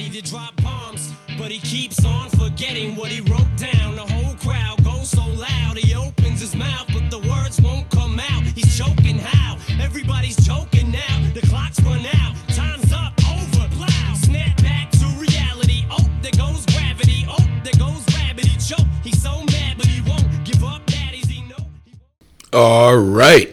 to drop bombs, but he keeps on forgetting what he wrote down. The whole crowd goes so loud, he opens his mouth, but the words won't come out. He's choking how? Everybody's choking now. The clock's run out, time's up, over, loud. Snap back to reality. Oh, there goes gravity. Oh, there goes rabbit. He choke. He's so mad, but he won't give up. Daddies, he know. All right.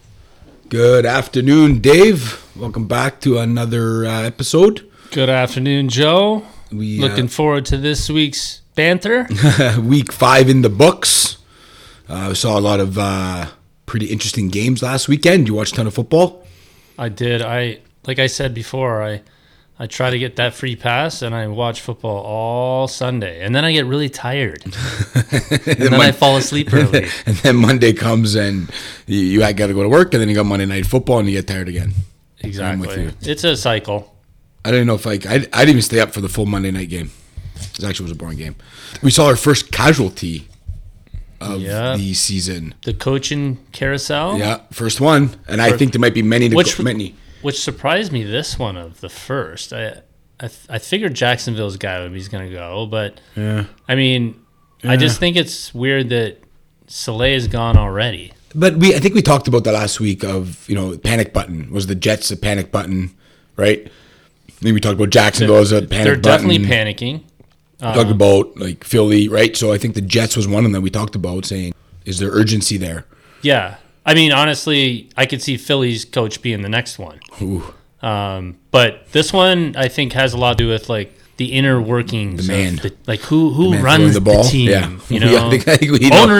Good afternoon, Dave. Welcome back to another episode. Good afternoon, Joe. We Looking forward to this week's banter. Week 5 in the books. We saw a lot of pretty interesting games last weekend. You watched a ton of football? I did. Like I said before, I try to get that free pass, and I watch football all Sunday. And then I get really tired. and then I fall asleep early. And then Monday comes, and you got to go to work, and then you got Monday Night Football, and you get tired again. Exactly. I'm with you. It's a cycle. I didn't know if I didn't even stay up for the full Monday night game. It actually was a boring game. We saw our first casualty of the season. The coaching carousel. Yeah, first one. And I think there might be many. Which surprised me, this one of the first. I figured Jacksonville's guy was going to go, but I mean, I just think it's weird that Saleh is gone already. But I think we talked about that last week of, panic button. Was the Jets a panic button, right? I think we talked about Jacksonville as a panic button. They're definitely panicking. We talked about Philly, right? So I think the Jets was one of them that we talked about, saying, is there urgency there? Yeah. I mean, honestly, I could see Philly's coach being the next one. Ooh. But this one, I think, has a lot to do with the inner workings. The man. Who runs the team? Yeah. I think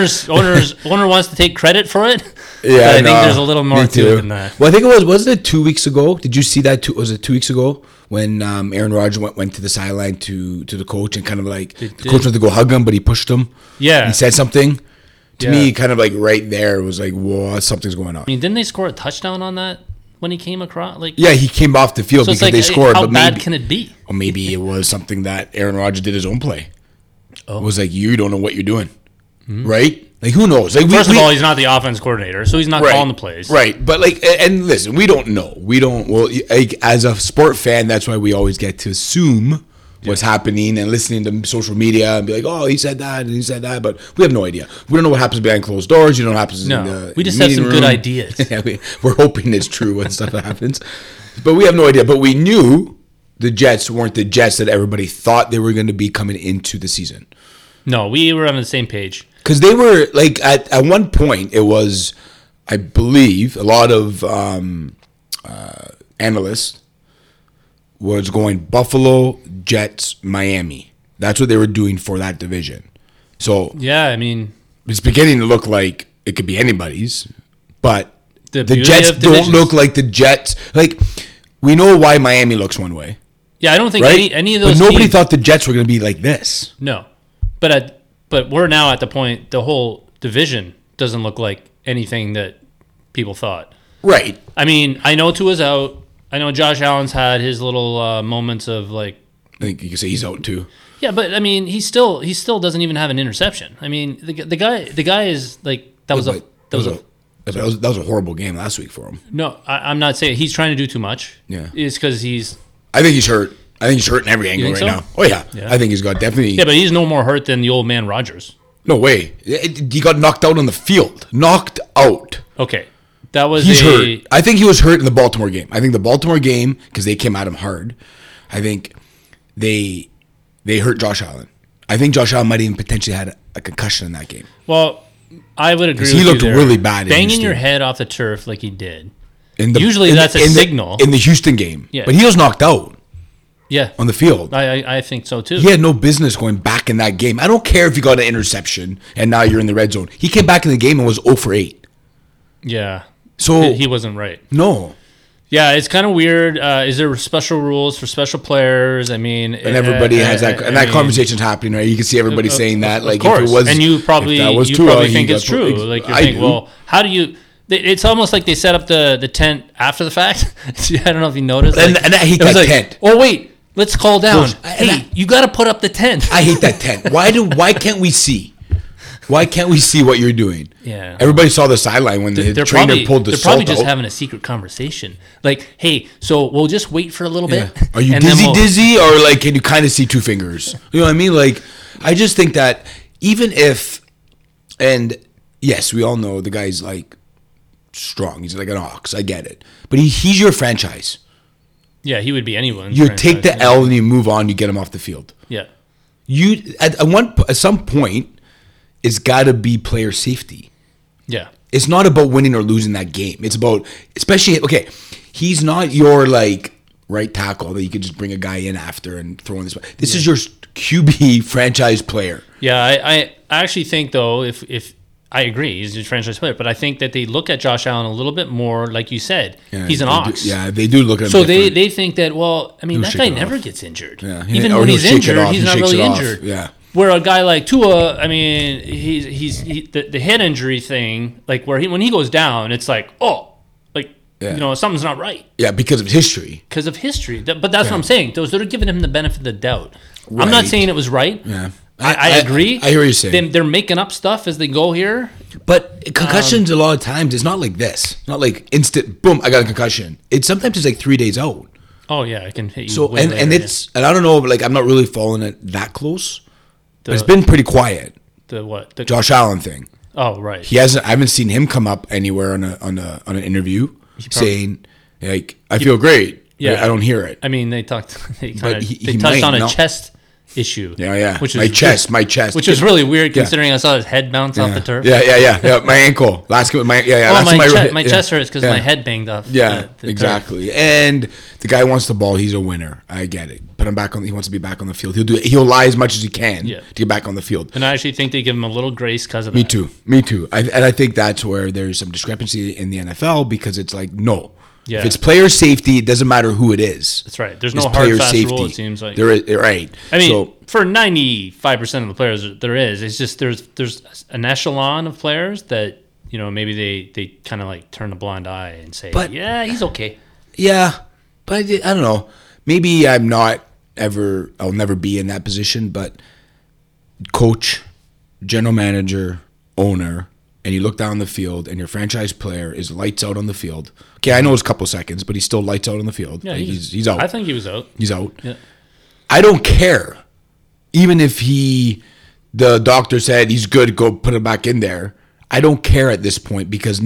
owner wants to take credit for it. Yeah, but I think there's a little more to it than that. Well, I think wasn't it 2 weeks ago? Did you see that? Was it 2 weeks ago when Aaron Rodgers went to the sideline to the coach and kind of the coach wanted to go hug him, but he pushed him. Yeah. He said something. To me, kind of right there, it was whoa, something's going on. I mean, didn't they score a touchdown on that when he came across? Yeah, he came off the field because they scored. How bad can it be? Or maybe it was something that Aaron Rodgers did his own play. Oh. It was you don't know what you're doing. Mm-hmm. Right? Who knows? First of all, he's not the offense coordinator, so he's not calling the plays. Right. But, and listen, we don't know. We don't, as a sport fan, that's why we always get to assume what's happening and listening to social media and be like, oh, he said that and he said that, but we have no idea. We don't know what happens behind closed doors. You don't know what happens in the we just have some good ideas. Yeah, we're hoping it's true when stuff happens. But we have no idea. But we knew the Jets weren't the Jets that everybody thought they were going to be coming into the season. No, we were on the same page. Because they were, at one point, it was, I believe, a lot of analysts was going Buffalo, Jets, Miami. That's what they were doing for that division. So yeah, I mean, it's beginning to look like it could be anybody's, but the Jets don't look like the Jets. We know why Miami looks one way. Yeah, I don't think any of those. But nobody thought the Jets were going to be like this. No, but we're now at the point. The whole division doesn't look like anything that people thought. Right. I mean, I know Tua's out. I know Josh Allen's had his little moments of I think you can say he's out too. Yeah, but I mean, he still doesn't even have an interception. I mean, the guy is that was a horrible game last week for him. No, I'm not saying he's trying to do too much. Yeah, it's because he's. I think he's hurt. I think he's hurt in every angle right now. Oh yeah, I think he's got definitely. Yeah, but he's no more hurt than the old man Rodgers. No way. He got knocked out on the field. Knocked out. Okay. He's hurt. I think he was hurt in the Baltimore game. I think the Baltimore game, because they came at him hard, I think they hurt Josh Allen. I think Josh Allen might even potentially had a concussion in that game. Well, I would agree with you. He you looked there. Really bad. Banging your head off the turf like he did. Usually that's a signal. In the Houston game. Yeah. But he was knocked out. Yeah. On the field. I think so too. He had no business going back in that game. I don't care if you got an interception and now you're in the red zone. He came back in the game and was 0 for 8. Yeah. So he wasn't right. No. Yeah, it's kind of weird. Is there special rules for special players? I mean, and everybody has that, and that conversation's happening, right? You can see everybody saying that, of course. If it was, and you probably think it's true. Like you think, well, how do you? It's almost like they set up the tent after the fact. I don't know if you noticed. And I hate that tent. Oh wait, let's call down. Hey, you got to put up the tent. I hate that tent. Why can't we see? Why can't we see what you're doing? Yeah. Everybody saw the sideline when the trainer pulled the They're salt probably just out. having a secret conversation. Like, hey, so we'll just wait for a little bit. Are you and then dizzy, or like can you kind of see two fingers? You know what I mean? Like, I just think that even if, and yes, we all know the guy's like strong. He's like an ox. I get it, but he's your franchise. Yeah, he would be anyone's You franchise, take the yeah. L and you move on. You get him off the field. Yeah. You at some point, it's got to be player safety. Yeah. It's not about winning or losing that game. It's about, especially, okay, he's not your like right tackle that you could just bring a guy in after and throw in this. This is your QB franchise player. Yeah, I actually think though, if I agree, he's a franchise player, but I think that they look at Josh Allen a little bit more, like you said, Yeah, he's an they ox. do, they do look at him So different. they think that, well, I mean, that shake guy it never off. gets injured. Yeah, Even or when he'll he's shake it injured, off. he's He not shakes really it off. injured. Yeah. Where a guy like Tua, I mean, the head injury thing, like when he goes down, it's like, oh, like, something's not right. Yeah, because of history. Because of history. But that's what I'm saying. Those that are giving him the benefit of the doubt. I'm not Right. saying it was right. Yeah. I agree. I hear what you're saying. They're making up stuff as they go here. But concussions a lot of times, it's not like this. Not like instant, boom, I got a concussion. It's like 3 days out. Oh yeah, I can hit you. So way and later, it's and I don't know, but like I'm not really following it that close. But it's The- been pretty quiet. the what? The, Josh Allen thing. oh right. He hasn't. I haven't seen him come up anywhere on an interview saying like I feel great. Yeah. I don't hear it. I mean, they talked. They But kind of he touched might on a not. chest issue. Yeah. Which my is chest. Which is really weird considering I saw his head bounce off the turf. Yeah. My ankle. Last game. My Oh, that's my chest hurts because my head banged off. Yeah, the exactly. And the guy wants the ball. He's a winner. I get it. Put him back on. He wants to be back on the field. He'll lie as much as he can to get back on the field. And I actually think they give him a little grace because of that. Me too. And I think that's where there's some discrepancy in the NFL because it's like no. Yeah. If it's player safety, it doesn't matter who it is. That's right. There's It's no hard player fast safety. rule. It seems like there is right. I mean, so, for 95% of the players, there is. It's just there's an echelon of players that maybe they kind of like turn a blind eye and say, yeah, he's okay. yeah, but I don't know. Maybe I'm not ever. I'll never be in that position. But coach, general manager, owner, and you look down the field, and your franchise player is lights out on the field. Okay, I know it's a couple seconds, but he's still lights out on the field. Yeah, Like, he's out. I think he was out. He's out. Yeah. I don't care. Even if the doctor said he's good, go put him back in there. I don't care at this point because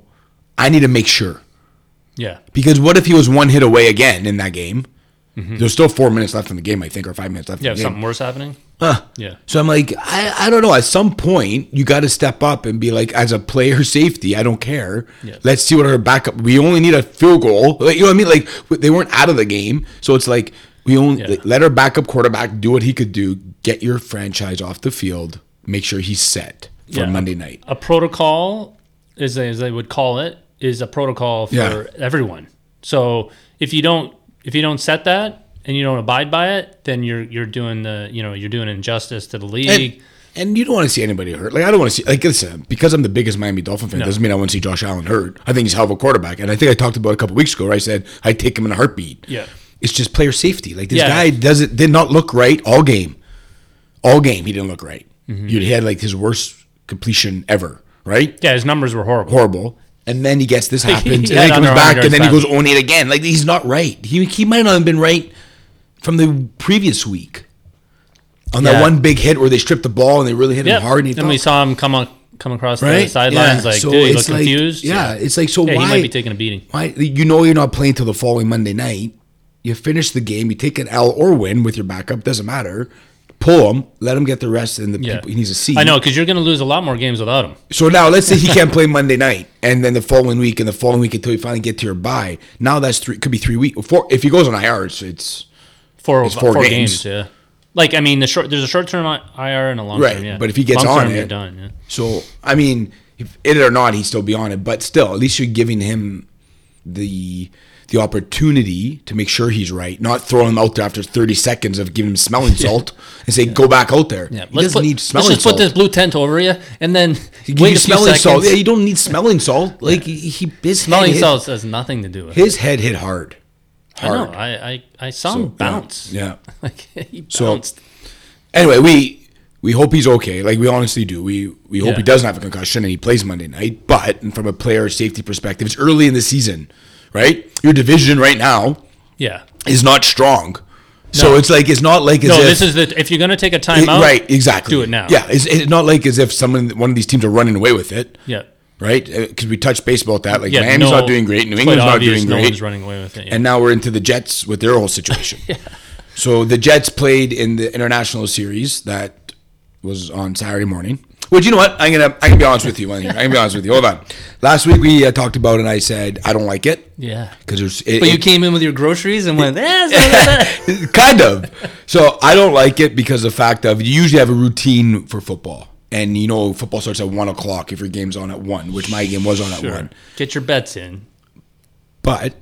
I need to make sure. Yeah. Because what if he was one hit away again in that game? There's still 4 minutes left in the game, I think, or 5 minutes left Yeah, in the game. something worse happening. Yeah. So I'm like, I don't know. At some point, you got to step up and be like, as a player safety, I don't care. Yeah. Let's see what our backup. We only need a field goal. Like, you know what I mean? Like they weren't out of the game, so it's like we only let our backup quarterback do what he could do. Get your franchise off the field. Make sure he's set for Monday night. A protocol, as they would call it, is a protocol for everyone. So if you don't set that and you don't abide by it, then you're doing you're doing injustice to the league. And you don't want to see anybody hurt. Like I don't want to see. Like listen, because I'm the biggest Miami Dolphin fan, doesn't mean I want to see Josh Allen hurt. I think he's a hell of a quarterback, and I think I talked about it a couple weeks ago where I said I'd take him in a heartbeat. Yeah. It's just player safety. Like this guy did not look right all game. All game he didn't look right. He had like his worst completion ever. Right? Yeah, his numbers were horrible. And then he gets this happens, He and then he had comes under back, 100 and then he yards goes 0-8 again. Like he's not right. He might not have been right from the previous week on that one big hit where they stripped the ball and they really hit him hard. And we saw him come across the sidelines like, So dude, he it's looked confused. Yeah, it's like, so why? He might be taking a beating. Why? You're not playing till the following Monday night. You finish the game. You take an L or win with your backup. Doesn't matter. Pull him. Let him get the rest, and the people he needs to see. I know, because you're going to lose a lot more games without him. So now let's say he can't play Monday night, and then the following week, and the following week until you finally get to your bye. Now that's could be 3 weeks. If he goes on IR, it's four four games. Yeah. Like, I mean, there's a short-term IR and a long-term, right. But if he gets long-term, on you're it, done, yeah. So I mean, if it or not, he'd still be on it. But still, at least you're giving him the opportunity to make sure he's right, not throwing him out there after 30 seconds of giving him smelling salt and say, go back out there. Yeah. He doesn't need smelling let's just salt. put this blue tent over you, and then Give wait you a few smelling seconds. salt. Yeah, you don't need smelling salt. Like his Smelling head salt has nothing to do with it. his head hit hard. I know. I saw him bounce. Yeah. Like, he So- bounced. Anyway, We hope he's okay. Like, we honestly do. We hope Yeah. he doesn't have a concussion and he plays Monday night. But from a player safety perspective, it's early in the season, right? Your division right now Yeah. is not strong. So No. it's like, it's not like as No, if, this is if you're going to take a timeout, right, exactly. do it now. Yeah, it's not like as if one of these teams are running away with it, Yeah. right? Because we touched base about that. Like, Yeah, Miami's not doing great. New it's England's quite not obvious doing no great. one's running away with it. Yeah. And now we're into the Jets with their whole situation. So the Jets played in the international series that was on Saturday morning. Which, you know what? I'm gonna be honest with you. I'm gonna be honest with you. Hold on. Last week we talked about it, and I said I don't like it. Yeah. Because But you came in with your groceries and went, kind of. So I don't like it because of the fact of you usually have a routine for football. And you know football starts at 1 o'clock if your game's on at 1, which my game was on at 1. Get your bets in. But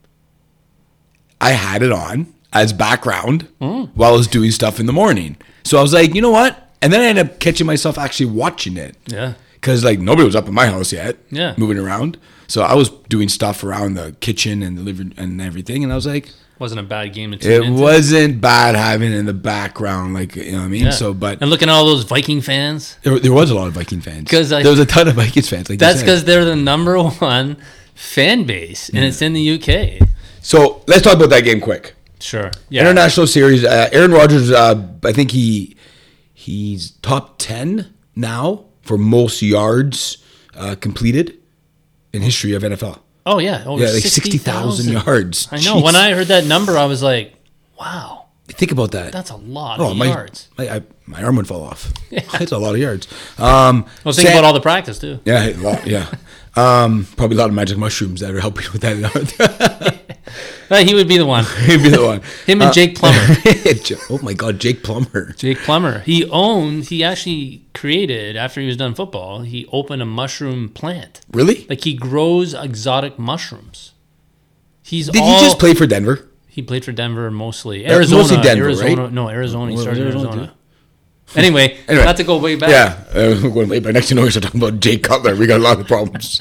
I had it on as background while I was doing stuff in the morning. So I was like, you know what? And then I ended up catching myself actually watching it. Yeah. Because like nobody was up in my house yet. Yeah. Moving around. So I was doing stuff around the kitchen and the living and everything. And I was like, Wasn't a bad game to tune it into. wasn't bad having it in the background. Like, you know what I mean? Yeah. So, but And looking at all those Viking fans. there was a lot of Viking fans. 'Cause there was a ton of Vikings fans. Like That's you said. because they're the number one fan base, and it's in the UK. So let's talk about that game quick. Sure. Yeah. International series. Aaron Rodgers. I think he's top 10 now for most yards completed in history of NFL. Oh yeah. Oh, Yeah, like 60,000 yards. I know. Jeez. When I heard that number, I was like, "Wow, Think about that. that's a lot of my yards." my arm would fall off. It's a lot of yards. Well, think about all the practice too. Yeah, a lot, yeah. Probably a lot of magic mushrooms that are helping with that. He would be the one. He'd be the one. Him and Jake Plummer. Oh my God, Jake Plummer. Jake Plummer. He actually created, after he was done football, he opened a mushroom plant. Really? Like he grows exotic mushrooms. Did he just play for Denver? He played for Denver mostly. Mostly Arizona. Denver, Arizona. right? No, Arizona. He What started in was Arizona, Arizona. Anyway, not to go way back. Yeah, we're going way back. Next thing you know, we start talking about Jake Cutler. We got a lot of problems.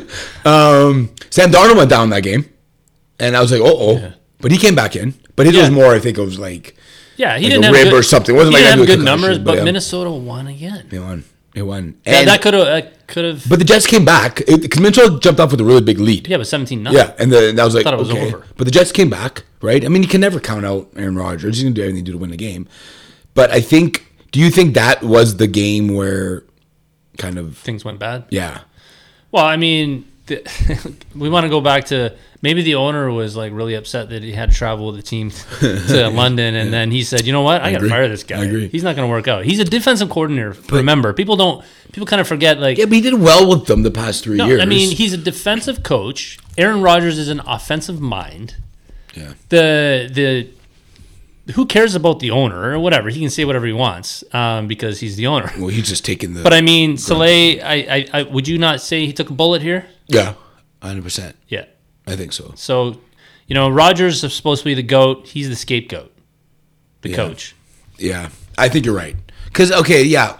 Sam Darnold went down that game, and I was like, Yeah. But he came back in. But his was more, I think it was like, Yeah, he like didn't a have rib good, or something. It wasn't he like I didn't do have a good concussion, numbers, but yeah. Minnesota won again. He won. Yeah, And- that could have. But the Jets came back because Minnesota jumped off with a really big lead. Yeah, but 17-0. Yeah, and I was like, Thought it was okay. over. But the Jets came back, right? I mean, you can never count out Aaron Rodgers. He's going to do everything to win the game. But I think, do you think that was the game where kind of, Things went bad. yeah. Well, I mean, we want to go back to maybe the owner was like really upset that he had to travel with the team to London, and then he said, "You know what? I got to agree. fire this guy. I agree. He's not going to work out. He's a defensive coordinator. Remember, people kind of forget like." Yeah, but he did well with them the past 3 years. I mean, he's a defensive coach. Aaron Rodgers is an offensive mind. yeah. The who cares about the owner or whatever? He can say whatever he wants because he's the owner. Well, he's just taking the. But I mean, Saleh, I would you not say he took a bullet here? Yeah, 100%. Yeah. I think so. So, Rodgers is supposed to be the GOAT. He's the scapegoat, the coach. Yeah, I think you're right. Because, okay, yeah.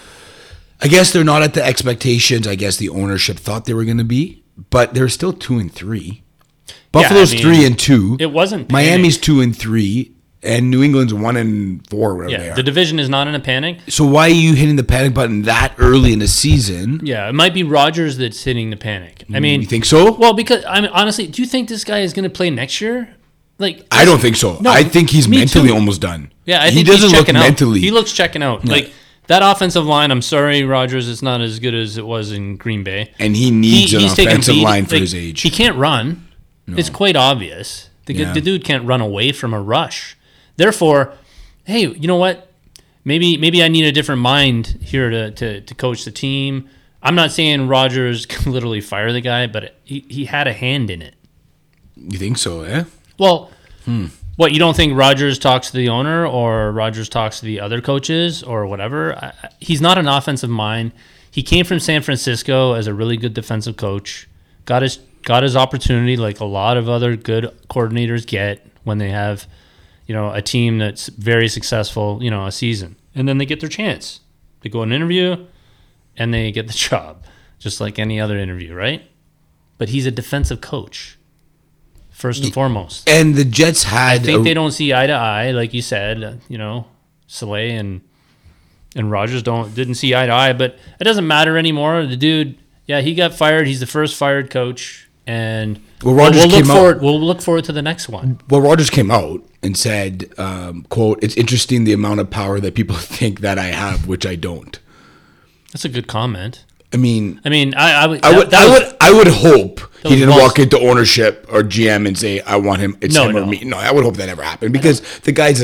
I guess they're not at the expectations I guess the ownership thought they were going to be, but they're still 2-3. Buffalo's 3-2. It wasn't. Miami's 2-3, and New England's 1-4, whatever they Yeah, are. the division is not in a panic. So why are you hitting the panic button that early in the season? Yeah, it might be Rodgers that's hitting the panic. I mean, You think so? well, because I mean, honestly, do you think this guy is going to play next year? Like, I don't think so. No, I think he's me mentally too. almost done. yeah, I he think doesn't he's look checking out. mentally. He looks checking out. Like that offensive line. I'm sorry, Rodgers. It's not as good as it was in Green Bay. and he needs an he's taking offensive beat- line for like, his age. He can't run. It's quite obvious. Yeah. The dude can't run away from a rush. Therefore, hey, you know what? Maybe I need a different mind here to coach the team. I'm not saying Rodgers can literally fire the guy, but he had a hand in it. You think so, eh? Well, what, you don't think Rodgers talks to the owner or Rodgers talks to the other coaches or whatever? He's not an offensive mind. He came from San Francisco as a really good defensive coach. Got his opportunity like a lot of other good coordinators get when they have, a team that's very successful, a season. And then they get their chance. They go and interview and they get the job, just like any other interview, right? But he's a defensive coach, first and foremost. And the Jets had. I think they don't see eye to eye, like you said, Saleh and and Rodgers didn't see eye to eye. But it doesn't matter anymore. The dude, he got fired. He's the first fired coach, and we'll look forward to the next one. Well, Rodgers came out and said, "quote It's interesting the amount of power that people think that I have, which I don't." That's a good comment. I mean, I would hope he didn't walk into ownership or GM and say, "I want him." It's him or me. No, I would hope that never happened because the guy's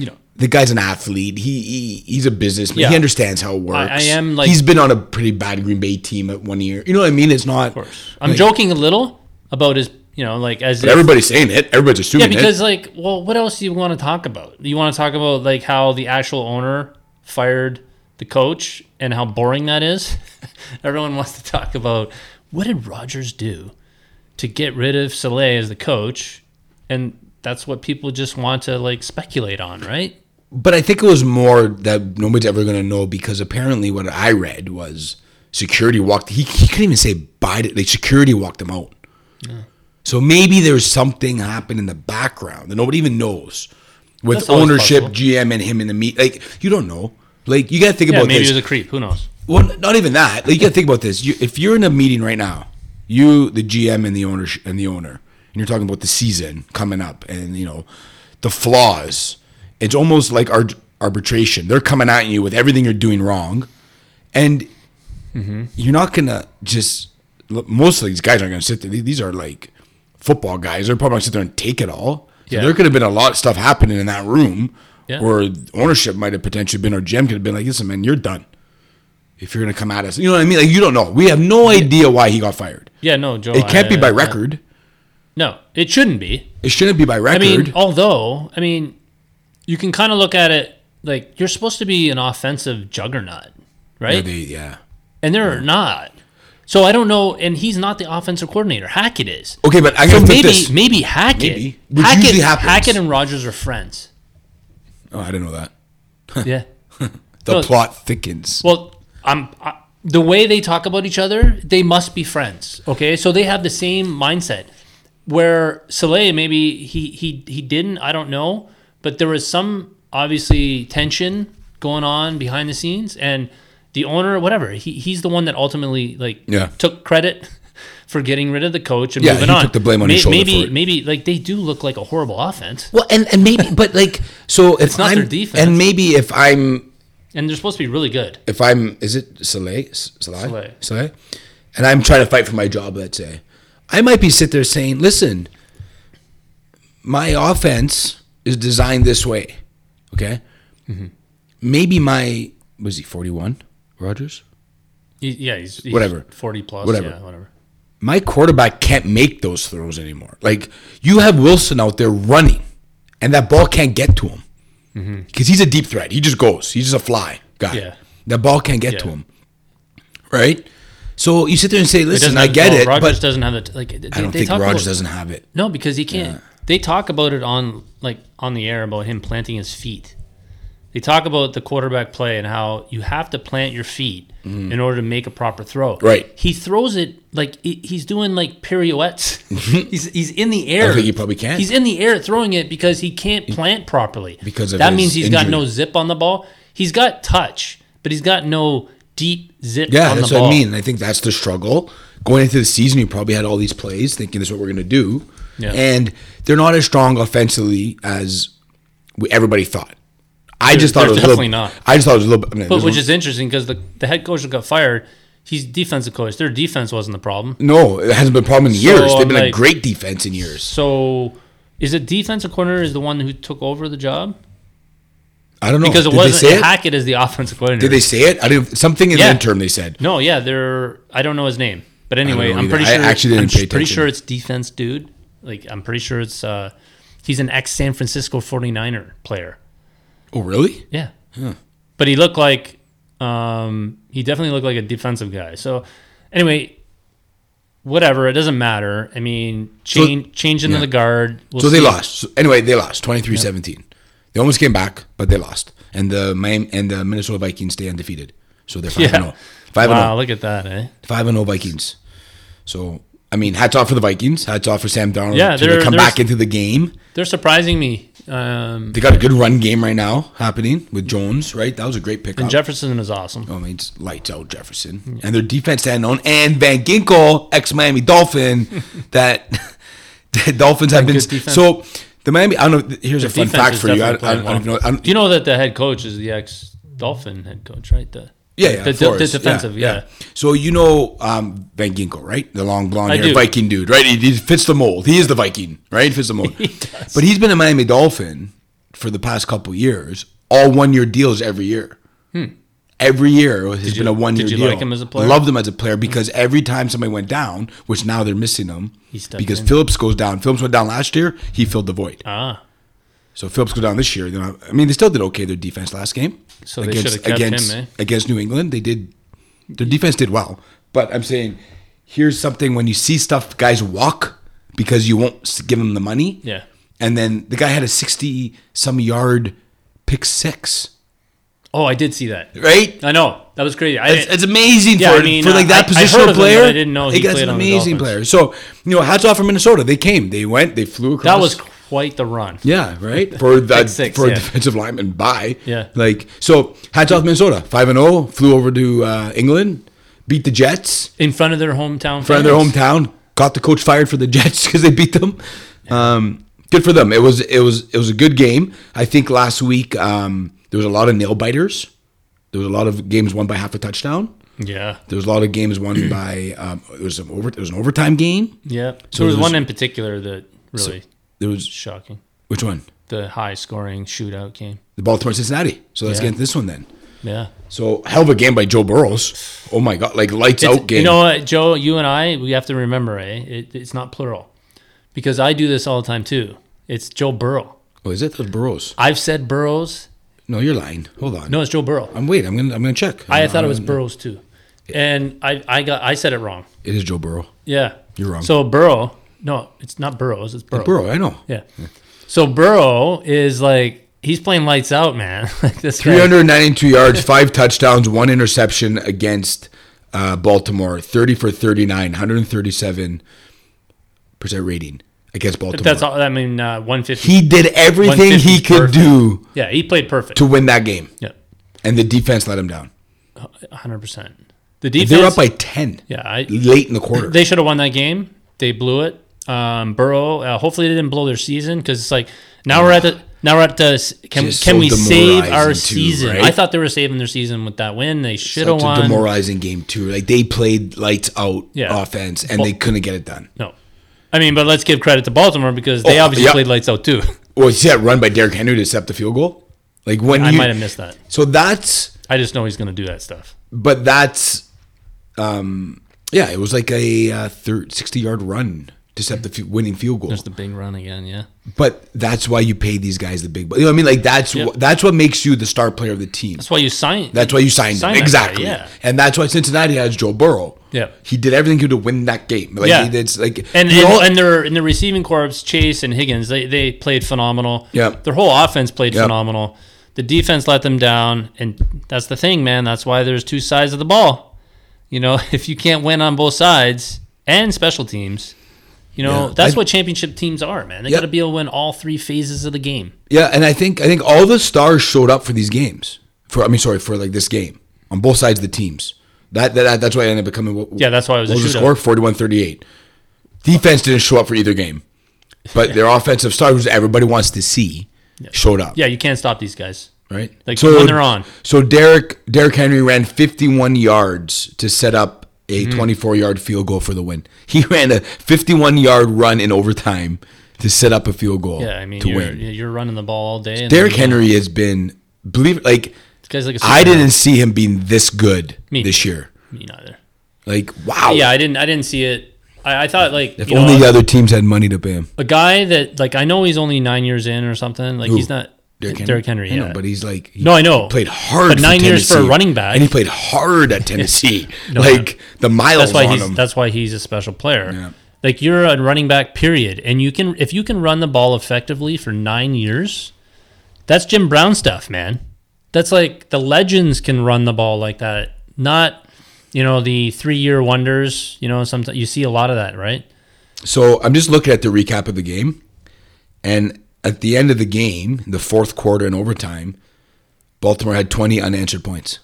an athlete. He's a businessman. Yeah. He understands how it works. I am he's been on a pretty bad Green Bay team at 1 year. You know what I mean? It's not. Of course, I'm joking a little about his. As but everybody's saying it. Everybody's assuming it. Yeah, because what else do you want to talk about? You want to talk about how the actual owner fired the coach and how boring that is? Everyone wants to talk about what did Rodgers do to get rid of Saleh as the coach, and that's what people just want to speculate on, right? But I think it was more that nobody's ever going to know because apparently what I read was security walked. He couldn't even say bye to security walked him out. Yeah. So maybe there's something happened in the background that nobody even knows with ownership, GM, and him in the meet. You don't know. You got to think about this. Maybe he was a creep. Who knows? Well, not even that. You got to think about this. If you're in a meeting right now, you, the GM, and the owner, and you're talking about the season coming up, and the flaws. It's almost like arbitration. They're coming at you with everything you're doing wrong, and you're not gonna just. Most of these guys aren't gonna sit there. These are football guys. They're probably gonna sit there and take it all. So there could have been a lot of stuff happening in that room. Yeah. Or ownership might have potentially been, or GM could have been listen, man, you're done. If you're going to come at us. You know what I mean? You don't know. We have no idea why he got fired. Yeah, no, Joe. It can't be by record. No, it shouldn't be. It shouldn't be by record. Although, you can kind of look at it you're supposed to be an offensive juggernaut, right? Yeah. And they're not. So I don't know, and he's not the offensive coordinator. Hackett is. Okay, but I got to put this. Maybe Hackett. Maybe. Which usually happens. Hackett and Rodgers are friends. Oh, I didn't know that. Yeah. The plot thickens. Well, the way they talk about each other, they must be friends. Okay, so they have the same mindset. Where Saleh, maybe he didn't, I don't know, but there was some obviously tension going on behind the scenes, and the owner, whatever, he's the one that ultimately took credit for getting rid of the coach and moving on. He took the blame on his shoulder for it. Maybe they do look like a horrible offense. Well, and maybe, but so if it's not their defense, and maybe if I'm. And they're supposed to be really good. If is it Saleh? And I'm trying to fight for my job, let's say. I might be sitting there saying, listen, my offense is designed this way, okay? Mm-hmm. Maybe was he 41, Rodgers? He's whatever. 40 plus, whatever. My quarterback can't make those throws anymore. You have Wilson out there running, and that ball can't get to him. Because he's a deep threat. He just goes. He's just a fly guy. Yeah. That ball can't get to him. Right? So you sit there and say, listen, I get it. Rodgers doesn't have it. I don't think Rodgers doesn't have it. No, because he can't. Yeah. They talk about it on the air about him planting his feet. They talk about the quarterback play and how you have to plant your feet in order to make a proper throw. Right. He throws it he's doing pirouettes. he's in the air. I think he probably can. He's in the air throwing it because he can't plant properly. Because of that his means he's injury. got no zip on the ball. He's got touch, but he's got no deep zip on the ball. Yeah, that's what I mean. I think that's the struggle. Going into the season, you probably had all these plays thinking this is what we're going to do. Yeah. And they're not as strong offensively as everybody thought. I just thought it was definitely not. I just thought it was a little bit. But which is interesting because the head coach that got fired, he's defensive coach. Their defense wasn't the problem. No, it hasn't been a problem in years. They've been a great defense in years. So, is it defensive coordinator is the one who took over the job? I don't know. Because it wasn't Hackett as the offensive coordinator. Did they say it? I didn't. Something in the interim they said. No, yeah, I don't know his name, but anyway, I'm pretty sure. I actually didn't pay attention. Pretty sure it's defense dude. I'm pretty sure it's he's an ex San Francisco 49er player. Oh, really? Yeah. Huh. But he looked like he definitely looked like a defensive guy. So anyway, whatever, it doesn't matter. I mean, changing the guard. So they lost. Anyway, they lost 23-17. They almost came back, but they lost. And the Minnesota Vikings stay undefeated. So they're 5-0. 5-0. Wow, look at that, eh? 5-0 Vikings. So, I mean, hats off for the Vikings. Hats off for Sam Darnold to come back into the game. They're surprising me. They got a good run game right now happening with Jones, right? That was a great pickup. And Jefferson is awesome. I mean, it's lights out Jefferson. Yeah. And their defense stand on. And Van Ginkel, ex-Miami Dolphin, that the Dolphins have been... So, the Miami... I don't know. Here's a fun fact for you. I don't know. Do you know that the head coach is the ex-Dolphin head coach, right? The defensive, yeah. So you know Van Ginkel, right? The long blonde hair Viking dude, right? He fits the mold. He is the Viking, right? He fits the mold. But he's been a Miami Dolphin for the past couple years. All 1-year deals every year. Every year has been a 1-year deal. Did you like him as a player? Loved him as a player because every time somebody went down, which now they're missing him, because Phillips goes down. Phillips went down last year. He filled the void. So Phillips goes down this year. I mean, they still did okay, their defense last game. So they should have kept him, Against New England, they did. Their defense did well. But I'm saying, here's something when you see stuff, guys walk because you won't give them the money. Yeah. And then the guy had a 60-some yard pick six. Oh, I did see that. Right? I know. That was crazy. It's amazing for like that positional I heard of player. him, I didn't know he played an on amazing the player. So, hats off for Minnesota. They came. They went. They flew across. That was quite the run. Yeah, right? For that six, a defensive lineman bye. Yeah. So hats off Minnesota. 5-0, flew over to England, beat the Jets. In front of their hometown. Got the coach fired for the Jets because they beat them. Yeah. Good for them. It was a good game. I think last week there was a lot of nail biters. There was a lot of games won by half a touchdown. Yeah. There was a lot of games won by it was an overtime game. Yeah. So there was one in particular that really there was shocking. Which one? The high scoring shootout game. The Baltimore Cincinnati. So let's get into this one then. Yeah. So hell of a game by Joe Burrows. Oh my God, like lights out game. You know what, Joe, you and I, we have to remember, it's not plural. Because I do this all the time too. It's Joe Burrow. Oh, is it? That was Burrows. I've said Burrows. No, you're lying. Hold on. No, it's Joe Burrow. I'm gonna check. I thought it was Burrows too. And I said it wrong. It is Joe Burrow. Yeah. You're wrong. So Burrow, no, it's not Burrows, it's Burrow. Burrow, I know. Yeah. So Burrow is like, he's playing lights out, man. Like this 392 yards, 5 touchdowns, 1 interception against Baltimore. 30 for 39, 137% rating against Baltimore. That's all. I mean, 150. He did everything he could do. Yeah, he played perfect to win that game. Yeah, and the defense let him down. 100%. The defense. They were up by 10. Yeah, late in the quarter. They should have won that game. They blew it. Burrow. Hopefully, they didn't blow their season because it's like now we're at the. Can we save our season? Right? I thought they were saving their season with that win. They should have won. Such a demoralizing game too. Like they played lights out offense and they couldn't get it done. No, I mean, but let's give credit to Baltimore because they obviously played lights out too. Well, you see that run by Derrick Henry to set the field goal. Like when I might have missed that. So that's. I just know he's going to do that stuff. But that's, it was like a 60-yard run to set the winning field goal. There's the big run again, yeah. But that's why you pay these guys the big. You know what I mean? Like that's what makes you the star player of the team. That's why you signed. That's why you signed him. Exactly. Guy, yeah. And that's why Cincinnati has Joe Burrow. Yeah. He did everything he could to win that game. Like it's like and they're in the receiving corps, Chase and Higgins, they played phenomenal. Yeah. Their whole offense played phenomenal. The defense let them down, and that's the thing, man. That's why there's two sides of the ball. You know, if you can't win on both sides and special teams, you know, that's what championship teams are, man. They got to be able to win all 3 phases of the game. Yeah, and I think all the stars showed up for these games. For like this game on both sides of the teams. That's why I ended up becoming. That's why it was a shootout. What was the score? 41-38. Defense didn't show up for either game, but their offensive stars, everybody wants to see, showed up. Yeah, you can't stop these guys. Right? Like when they're on. So Derrick Henry ran 51 yards to set up a 24-yard field goal for the win. He ran a 51-yard run in overtime to set up a field goal. Yeah, I mean, to win. You're running the ball all day. Derrick Henry has been, I didn't see him being this good this year. Me neither. Like, wow. Yeah, I didn't see it. I thought if only the other teams had money to pay him. A guy that I know he's only 9 years in or something. Like he's not. Derrick Henry, I know, but he's like... I know. He played hard but 9 years for a running back. And he played hard at Tennessee. The miles on him. That's why he's a special player. Yeah. Like, you're a running back, period. And if you can run the ball effectively for 9 years, that's Jim Brown stuff, man. That's like the legends can run the ball like that. Not, the 3-year wonders. Sometimes you see a lot of that, right? So I'm just looking at the recap of the game, and at the end of the game, the fourth quarter and overtime, Baltimore had 20 unanswered points.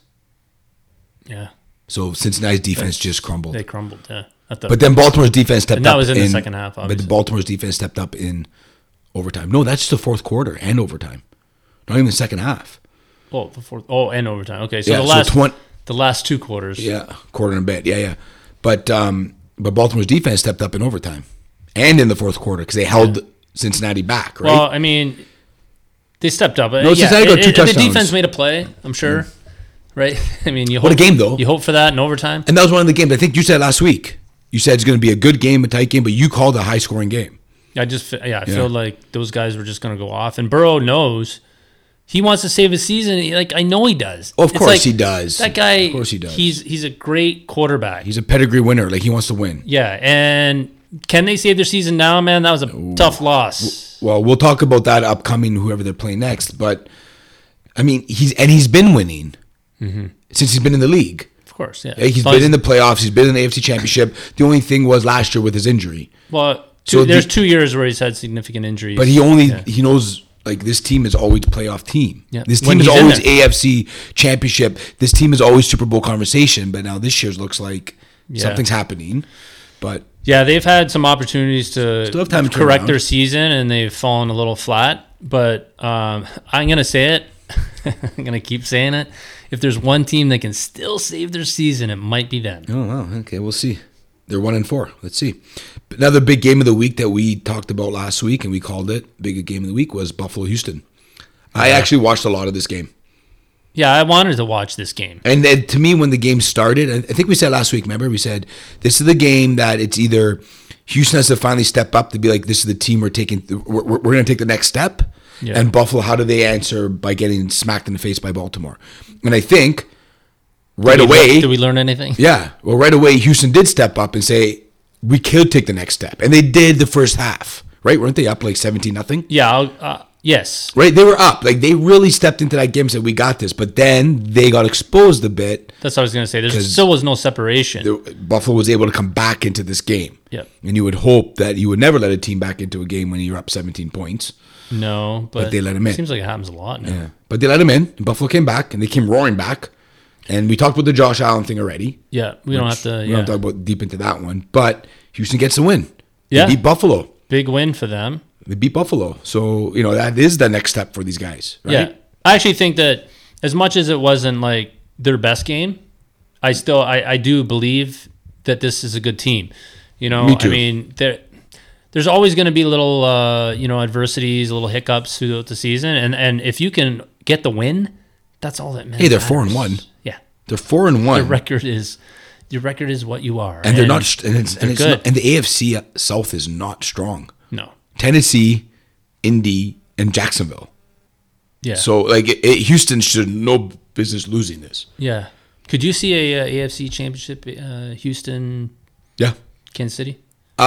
Yeah. So Cincinnati's defense just crumbled. They crumbled, yeah. But then Baltimore's defense stepped up. And that was in the second half, obviously. But Baltimore's defense stepped up in overtime. No, that's the fourth quarter and overtime. Not even the second half. Oh, the fourth. Oh, and overtime. Okay, so Yeah, the last 2 quarters. Yeah, quarter and a bit. Yeah. But Baltimore's defense stepped up in overtime and in the fourth quarter because they held Cincinnati back, right? Well, I mean, they stepped up. No, Cincinnati got 2 touchdowns. The defense made a play, I'm sure. Right? I mean, what a game, though. You hope for that in overtime. And that was one of the games. I think you said last week. You said it's going to be a good game, a tight game, but you called a high-scoring game. I feel like those guys were just going to go off. And Burrow knows he wants to save his season. Like, I know he does. Of course he does. That guy, of course he does. He's a great quarterback. He's a pedigree winner. Like, he wants to win. Yeah, and can they save their season now, man? That was a tough loss. Well, we'll talk about that upcoming, whoever they're playing next. But, I mean, he's been winning since he's been in the league. Of course, yeah. He's been in the playoffs. He's been in the AFC Championship. The only thing was last year with his injury. Well, there's 2 years where he's had significant injuries. But he knows, like, this team is always a playoff team. Yeah. This team is always AFC Championship. This team is always Super Bowl conversation. But now this year's looks like something's happening. But yeah, they've had some opportunities to still have time to correct their season, and they've fallen a little flat. But I'm going to say it. I'm going to keep saying it. If there's one team that can still save their season, it might be them. Oh, wow. Okay, we'll see. They're 1-4. Let's see. Another big game of the week that we talked about last week, and we called it big game of the week, was Buffalo-Houston. I actually watched a lot of this game. Yeah, I wanted to watch this game. And to me, when the game started, I think we said last week, remember? We said, this is the game that it's either Houston has to finally step up to be like, this is the team we're going to take the next step. Yeah. And Buffalo, how do they answer by getting smacked in the face by Baltimore? And I think right away... Did we learn anything? Yeah. Well, right away, Houston did step up and say, we could take the next step. And they did the first half, right? Weren't they up like 17-0? Yeah, yes. Right? They were up. Like, they really stepped into that game and said, we got this. But then they got exposed a bit. That's what I was going to say. There still was no separation. Buffalo was able to come back into this game. Yep. And you would hope that you would never let a team back into a game when you're up 17 points. No, but they let him in. Seems like it happens a lot now. Yeah. But they let him in. And Buffalo came back, and they came roaring back. And we talked about the Josh Allen thing already. Yeah, we don't have to talk about deep into that one. But Houston gets the win. Yeah. They beat Buffalo. Big win for them. They beat Buffalo. So, that is the next step for these guys, right? Yeah. I actually think that as much as it wasn't like their best game, I do believe that this is a good team. Me too. I mean, there's always going to be little, adversities, little hiccups throughout the season. And if you can get the win, that's all that matters. Hey, they're 4-1. Yeah. They're 4-1. Your record is what you are. And they're not, and it's good. Not, and the AFC South is not strong. No. Tennessee, Indy, and Jacksonville. Yeah. So, Houston should no business losing this. Yeah. Could you see a AFC Championship, Houston? Yeah. Kansas City.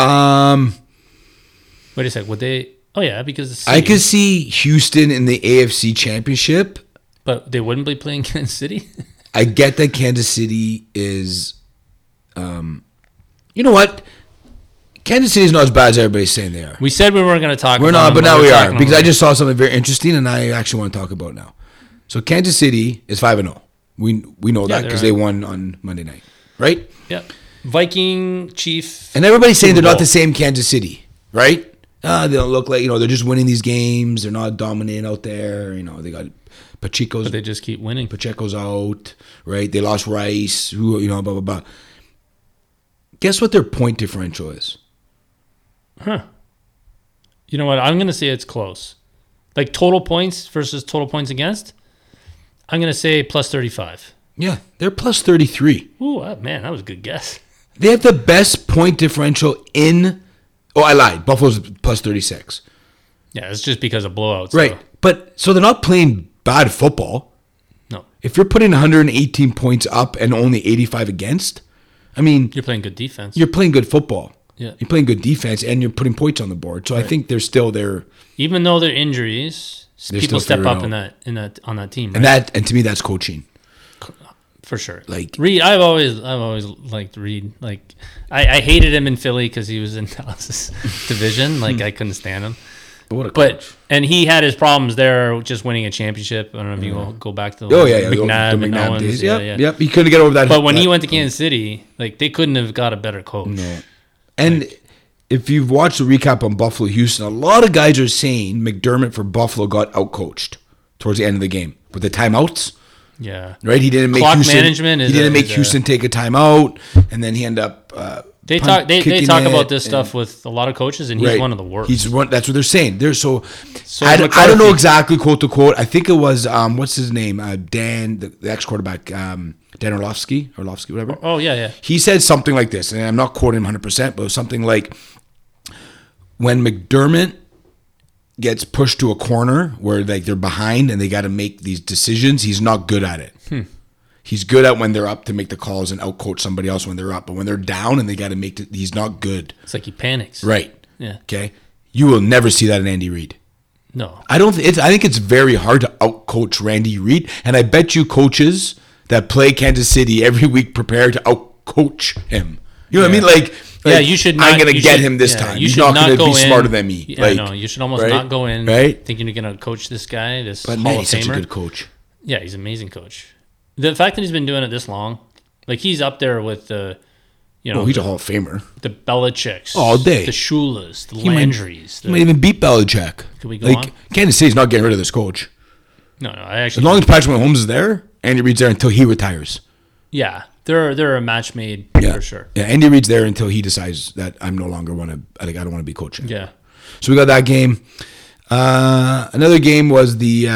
Wait a sec. Would they? Oh yeah, because I could see Houston in the AFC Championship, but they wouldn't be playing Kansas City. I get that Kansas City is. You know what? Kansas City is not as bad as everybody's saying they are. We said we weren't going to talk. We're not, but now we are because I just saw something very interesting, and I actually want to talk about it now. So Kansas City is 5-0. We know that because they won on Monday night, right? Yeah. Viking, Chief, and everybody's saying they're not the same Kansas City, right? They don't look like they're just winning these games. They're not dominating out there. They got Pacheco's. But they just keep winning. Pacheco's out, right? They lost Rice. Blah blah blah. Guess what their point differential is? Huh. You know what? I'm going to say it's close. Like total points versus total points against. I'm going to say plus 35. Yeah, they're plus 33. Ooh, man, that was a good guess. They have the best point differential in. Oh, I lied. Buffalo's plus 36. Yeah, it's just because of blowouts. Right. Though. But so they're not playing bad football. No. If you're putting 118 points up and only 85 against, I mean, you're playing good defense. You're playing good football. Yeah. You're playing good defense and you're putting points on the board. So right. I think they're still there. Even though they're injuries, people step up on that team. Right? And to me that's coaching. For sure. Like Reed, I've always liked Reed. Like I hated him in Philly because he was in Dallas's division. Like I couldn't stand him. What a But coach. and he had his problems there, just winning a championship. I don't know if you go back to the McNabb, McNabb, McNabb Owens, days. yeah, Yep, yeah. yep. He couldn't get over that. But when that- he went to Kansas City, like they couldn't have got a better coach. No. And if you've watched the recap on Buffalo Houston, a lot of guys are saying McDermott for Buffalo got outcoached towards the end of the game with the timeouts. Yeah, Right, he didn't make Clock Houston. management He is didn't a- make is a- Houston take a timeout, and then he ended up. they punt- talk kicking about it this and- stuff with a lot of coaches, and he's Right. one of the worst. He's one. That's what they're saying. They're so. So I is don't McCarthy. know exactly quote to quote. I think it was what's his name? Dan, the ex quarterback, Dan Orlovsky, whatever. Oh yeah. He said something like this, and I'm not quoting him 100%, but it was something like, when McDermott gets pushed to a corner where like they're behind and they got to make these decisions, he's not good at it. He's good at when they're up to make the calls and outcoach somebody else when they're up, but when they're down and they got to make it, he's not good. It's like he panics. Right. Yeah. Okay. You will never see that in Andy Reid. No. I don't. I think it's very hard to outcoach Randy Reid, and I bet you coaches that play Kansas City every week prepare to outcoach him. You know what I mean? Like, Yeah, you should not. I'm gonna you get should- him this yeah, time. You He's should not not gonna go be in, smarter than me. Yeah, Like, no, you should almost right? not go in Right? thinking you're gonna coach this guy, this But Hall man, of he's such a Famer. good coach. Yeah, he's an amazing coach. The fact that he's been doing it this long, like he's up there with the, Oh, he's a Hall of Famer. the Belichicks, All day. the Shulas, the He might- Landrys. He might even beat Belichick. Could we go like on? Kansas City's not getting rid of this coach. No, I As actually. long as Patrick Mahomes is there, Andy Reid's there until he retires. Yeah, they're a match made Yeah, for sure. Yeah, Andy Reid's there until he decides that I'm no longer want to. I don't want to be coaching. Yeah. So we got that game. Another game was the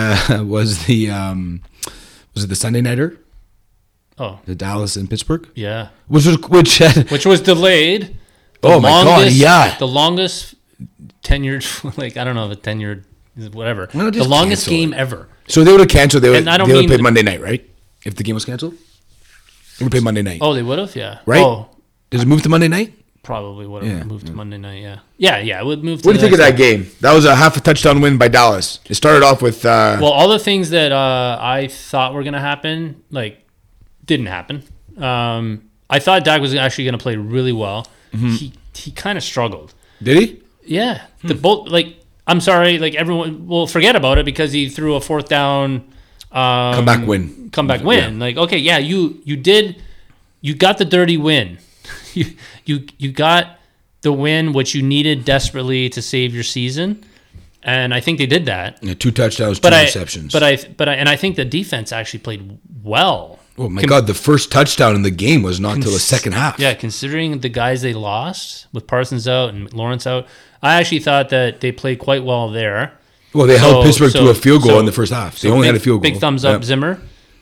was it the Sunday nighter? Oh, The Dallas and Pittsburgh, yeah. which Which was delayed. The Oh my God, yeah. The longest tenured, like I don't know, the tenured, whatever. Well, The just longest cancel it. game ever. so they would have canceled. They would And I don't they would mean- play Monday night, right? If the game was canceled, they would play Monday night, Oh, they would have, yeah. right? Oh, Does it move to Monday night? probably would have Yeah, moved to Monday night. Yeah. It would move. To What do you the think of next that game? That was a half a touchdown win by Dallas. It started off with Well, all the things that I thought were going to happen, like, didn't happen. I thought Dak was actually going to play really well. Mm-hmm. He kind of struggled. did he? Yeah, the both like I'm sorry, like everyone will forget about it because he threw a fourth down Comeback win. comeback win. Like okay, yeah, you got the dirty win. you got the win which you needed desperately to save your season, and I think they did that. Yeah, 2 touchdowns, 2 But interceptions. I think the defense actually played well. oh my God, the first touchdown in the game was not until the second half. Yeah, considering the guys they lost with Parsons out and Lawrence out, I actually thought that they played quite well there. Well, they held Pittsburgh to a field goal so- in the first half. They so only big, had a field goal. Big thumbs up, Yeah. Zimmer.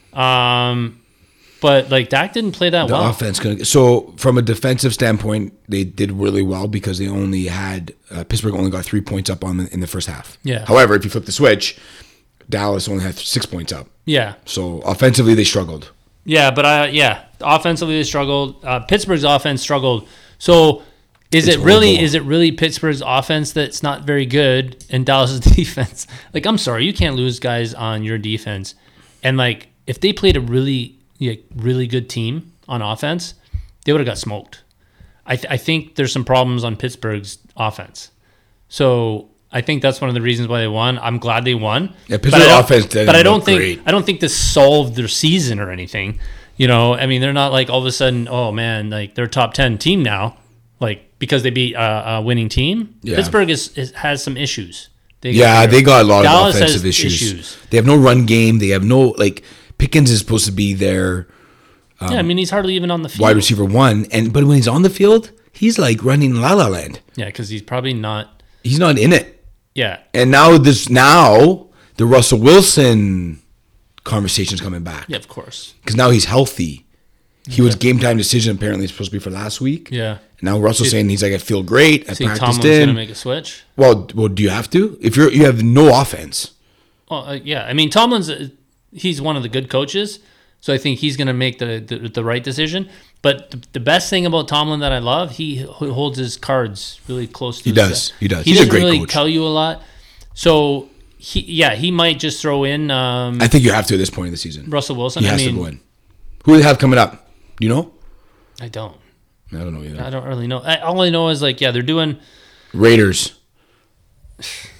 But like Dak didn't play that The well. offense gonna. So from a defensive standpoint, they did really well because they only had Pittsburgh only got 3 points up in the first half. Yeah. However, if you flip the switch, Dallas only had 6 points up. Yeah, So offensively, they struggled. yeah, but offensively they struggled. Pittsburgh's offense struggled. So is It's it really Pittsburgh's offense that's not very good and Dallas's defense? Like I'm sorry, you can't lose guys on your defense. And like if they played a really good team on offense, they would have got smoked. I think there's some problems on Pittsburgh's offense. So I think that's one of the reasons why they won. I'm glad they won. Yeah, But Pittsburgh I don't- offense didn't But I don't look think great. I don't think this solved their season or anything. You know, I mean, they're not like all of a sudden, oh man, like they're a top 10 team now, like because they beat a winning team. Yeah. Pittsburgh has some issues. They got a lot Dallas of has offensive issues. issues. They have no run game. They have no Pickens is supposed to be their Yeah, I mean, he's hardly even on the field. wide receiver 1, but when he's on the field, he's like running La La Land. Yeah, because he's probably not. He's not in it. Yeah, And now the Russell Wilson conversation is coming back yeah, of course. because now he's healthy. He was game time decision apparently supposed to be for last week. Yeah. And now Russell's saying he's like I feel great. I See, practiced Tomlin's gonna in. make a switch. Well, do you have to? If you have no offense. Well, yeah. I mean, Tomlin's he's one of the good coaches, so I think he's going to make the right decision. But the best thing about Tomlin that I love, he holds his cards really close to He his does. chest. He does. He He's a doesn't great really coach. tell you a lot. So he might just throw in I think you have to at this point in the season. Russell Wilson. He I has mean, to go in. Who do they have coming up? Do you know? I don't I don't know either. really know. All I know is they're doing. Raiders.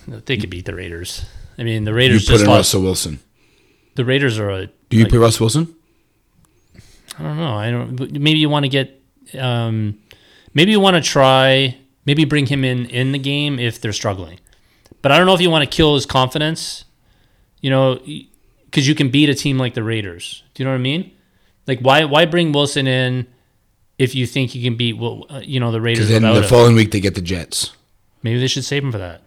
They could beat the Raiders. I mean, the You Raiders put just in lost. Russell Wilson. The Raiders are a. Do you play Russell Wilson? I don't know. I don't. but Maybe you want to get. Maybe you want to try. Maybe bring him in the game if they're struggling. But I don't know if you want to kill his confidence. You know, because you can beat a team like the Raiders. Do you know what I mean? Like, why bring Wilson in if you think you can beat the Raiders? Because then without the him? following week they get the Jets. Maybe they should save him for that.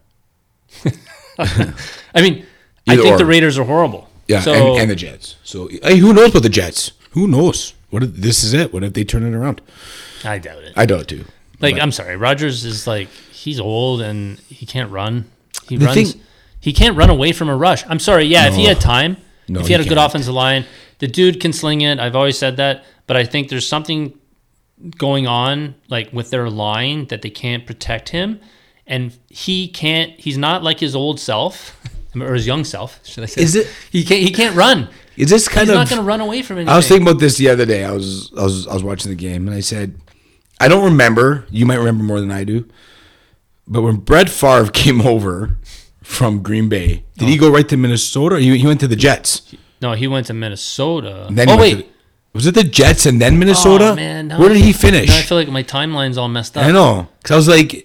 I mean, I Either think or. the Raiders are horrible. Yeah, So, and the Jets. So hey, who knows about the Jets? Who knows? What if this is it? What if they turn it around? I doubt it. I doubt it too. Like, But I'm sorry, Rodgers is like, he's old and he can't run. He The runs. thing- He can't run away from a rush. I'm sorry. Yeah, if he No. had time, No, if he had a he good can't. offensive line, the dude can sling it. I've always said that, but I think there's something going on like with their line that they can't protect him, and he can't. He's not like his old self or his young self, should I say? Is it- He can't. He can't run. is this kind He's of? not going to run away from anything. I was thinking about this the other day. I was watching the game and I said, I don't remember. You might remember more than I do. But when Brett Favre came over from Green Bay, did he go right to Minnesota? Or he went to the Jets. No, he went to Minnesota. And then Oh he went wait. to was it the Jets and then Minnesota? Oh, man, now Where I did he feel- finish? Now I feel like my timeline's all messed up. I know, because I was like,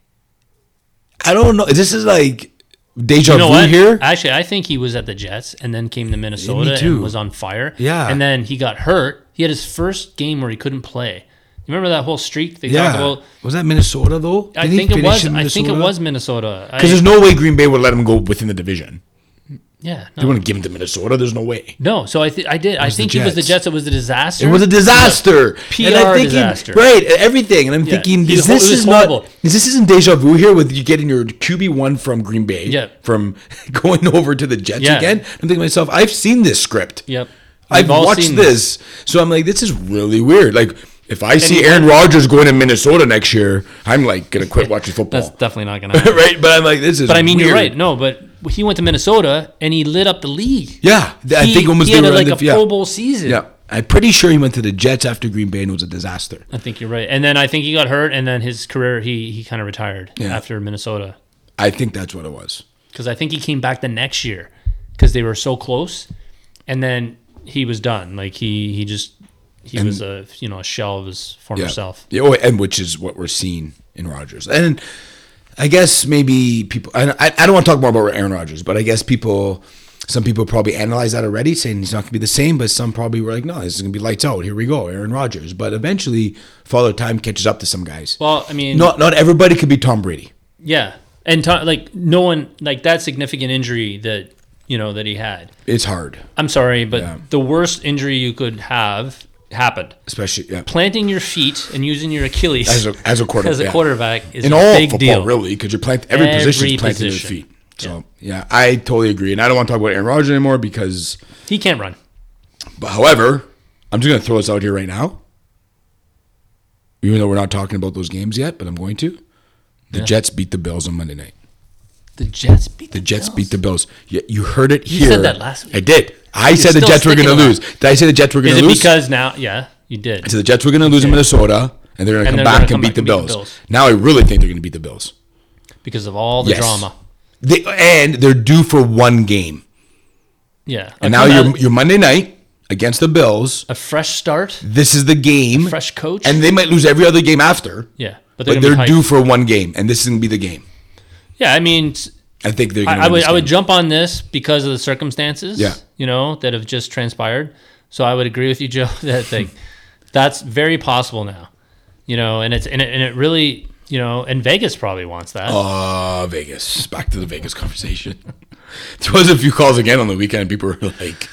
I don't know. This is like deja You know vu what? here. Actually, I think he was at the Jets and then came to Minnesota too. and was on fire. Yeah. And then he got hurt. He had his first game where he couldn't play. You remember that whole streak they talked Yeah, about? was that Minnesota though? I think it was. I think it was Minnesota. Because there's no way Green Bay would let him go within the division. Yeah. They No. wouldn't give him to Minnesota. There's no way. No. So I did. I was the think he was the Jets. Jets. It was a disaster. It was a disaster. PR And I'm thinking, disaster. right? Everything, and I'm thinking, It was this is not. horrible. This isn't deja vu here with you getting your QB1 from Green Bay, Yeah. from going over to the Jets Yeah. again. I'm thinking to myself, I've seen this script. Yep. I've We've all watched seen this, so I'm like, this is really weird. Like, if I see he Aaron went- Rodgers going to Minnesota next year, I'm like gonna quit watching football. That's definitely not going to happen. Right? But I'm like, this is. But I mean, weird. you're right. No, but he went to Minnesota and he lit up the league. Yeah, I think almost he had they were like on a the, yeah. Pro Bowl season. Yeah, I'm pretty sure he went to the Jets after Green Bay and it was a disaster. I think you're right. And then I think he got hurt, and then his career he kind of retired Yeah. after Minnesota. I think that's what it was. Because I think he came back the next year because they were so close, and then he was done. Like he was a shell of his former self. Yeah, oh, and which is what we're seeing in Rodgers. And I guess maybe people. I don't want to talk more about Aaron Rodgers, but I guess some people probably analyze that already, saying he's not going to be the same. But some probably were like, no, this is going to be lights out. Here we go, Aaron Rodgers. But eventually, Father Time catches up to some guys. Well, I mean, Not everybody could be Tom Brady. yeah, and like no one like that significant injury that that he had. It's hard, I'm sorry, but Yeah. the worst injury you could have happened. especially Planting your feet and using your Achilles as a quarterback. as a quarterback is in a all big football, deal. really, because you're every position is planting your position. feet. So yeah, I totally agree, and I don't want to talk about Aaron Rodgers anymore because. He can't run. But however, I'm just going to throw this out here right now. Even though we're not talking about those games yet, but I'm going to. The Jets beat the Bills on Monday night. The Jets beat The Jets beat the Bills. Yeah, you heard it You here. said that last week. I did. I said the still Jets were going to sticking to lose. Did I say the Jets were going Is to it lose? because now? Yeah, you did. I said the Jets were going to lose in Minnesota, and they're going to And come they're gonna back come and back beat the and beat the Bills. Bills. Now I really think they're going to beat the Bills. Because of all the Yes. drama. And they're due for one game. Yeah. And now you're Monday night against the Bills. a fresh start, This is the game. fresh coach. And they might lose every other game after. yeah, but But they're they're due for one game, and this is going to be the game. Yeah, I mean, I think they're going to I would jump on this because of the circumstances. Yeah. That have just transpired. So I would agree with you, Joe, that that's very possible now. And it really, and Vegas probably wants that. Vegas. Back to the Vegas conversation. There was a few calls again on the weekend. People were like,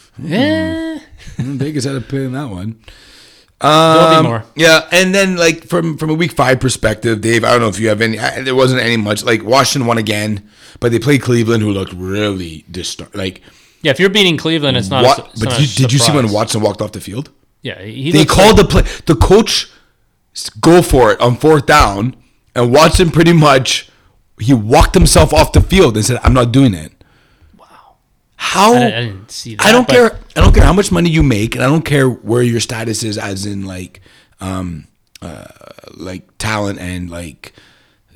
Vegas had to pay in that one. There'll be more. Yeah, and then like from a week 5 perspective, Dave, I don't know if you have any. There wasn't any much. Like Washington won again, but they played Cleveland, who looked really like. Yeah, if you're beating Cleveland, it's not. What? It's But not a did you see when surprise. Watson walked off the field? Yeah, he They looks called like- the play. The coach go for it on 4th down, and Watson pretty much he walked himself off the field and said, "I'm not doing it." Wow. How? I didn't see that. I don't but- care. I don't care how much money you make, and I don't care where your status is, as in like talent and like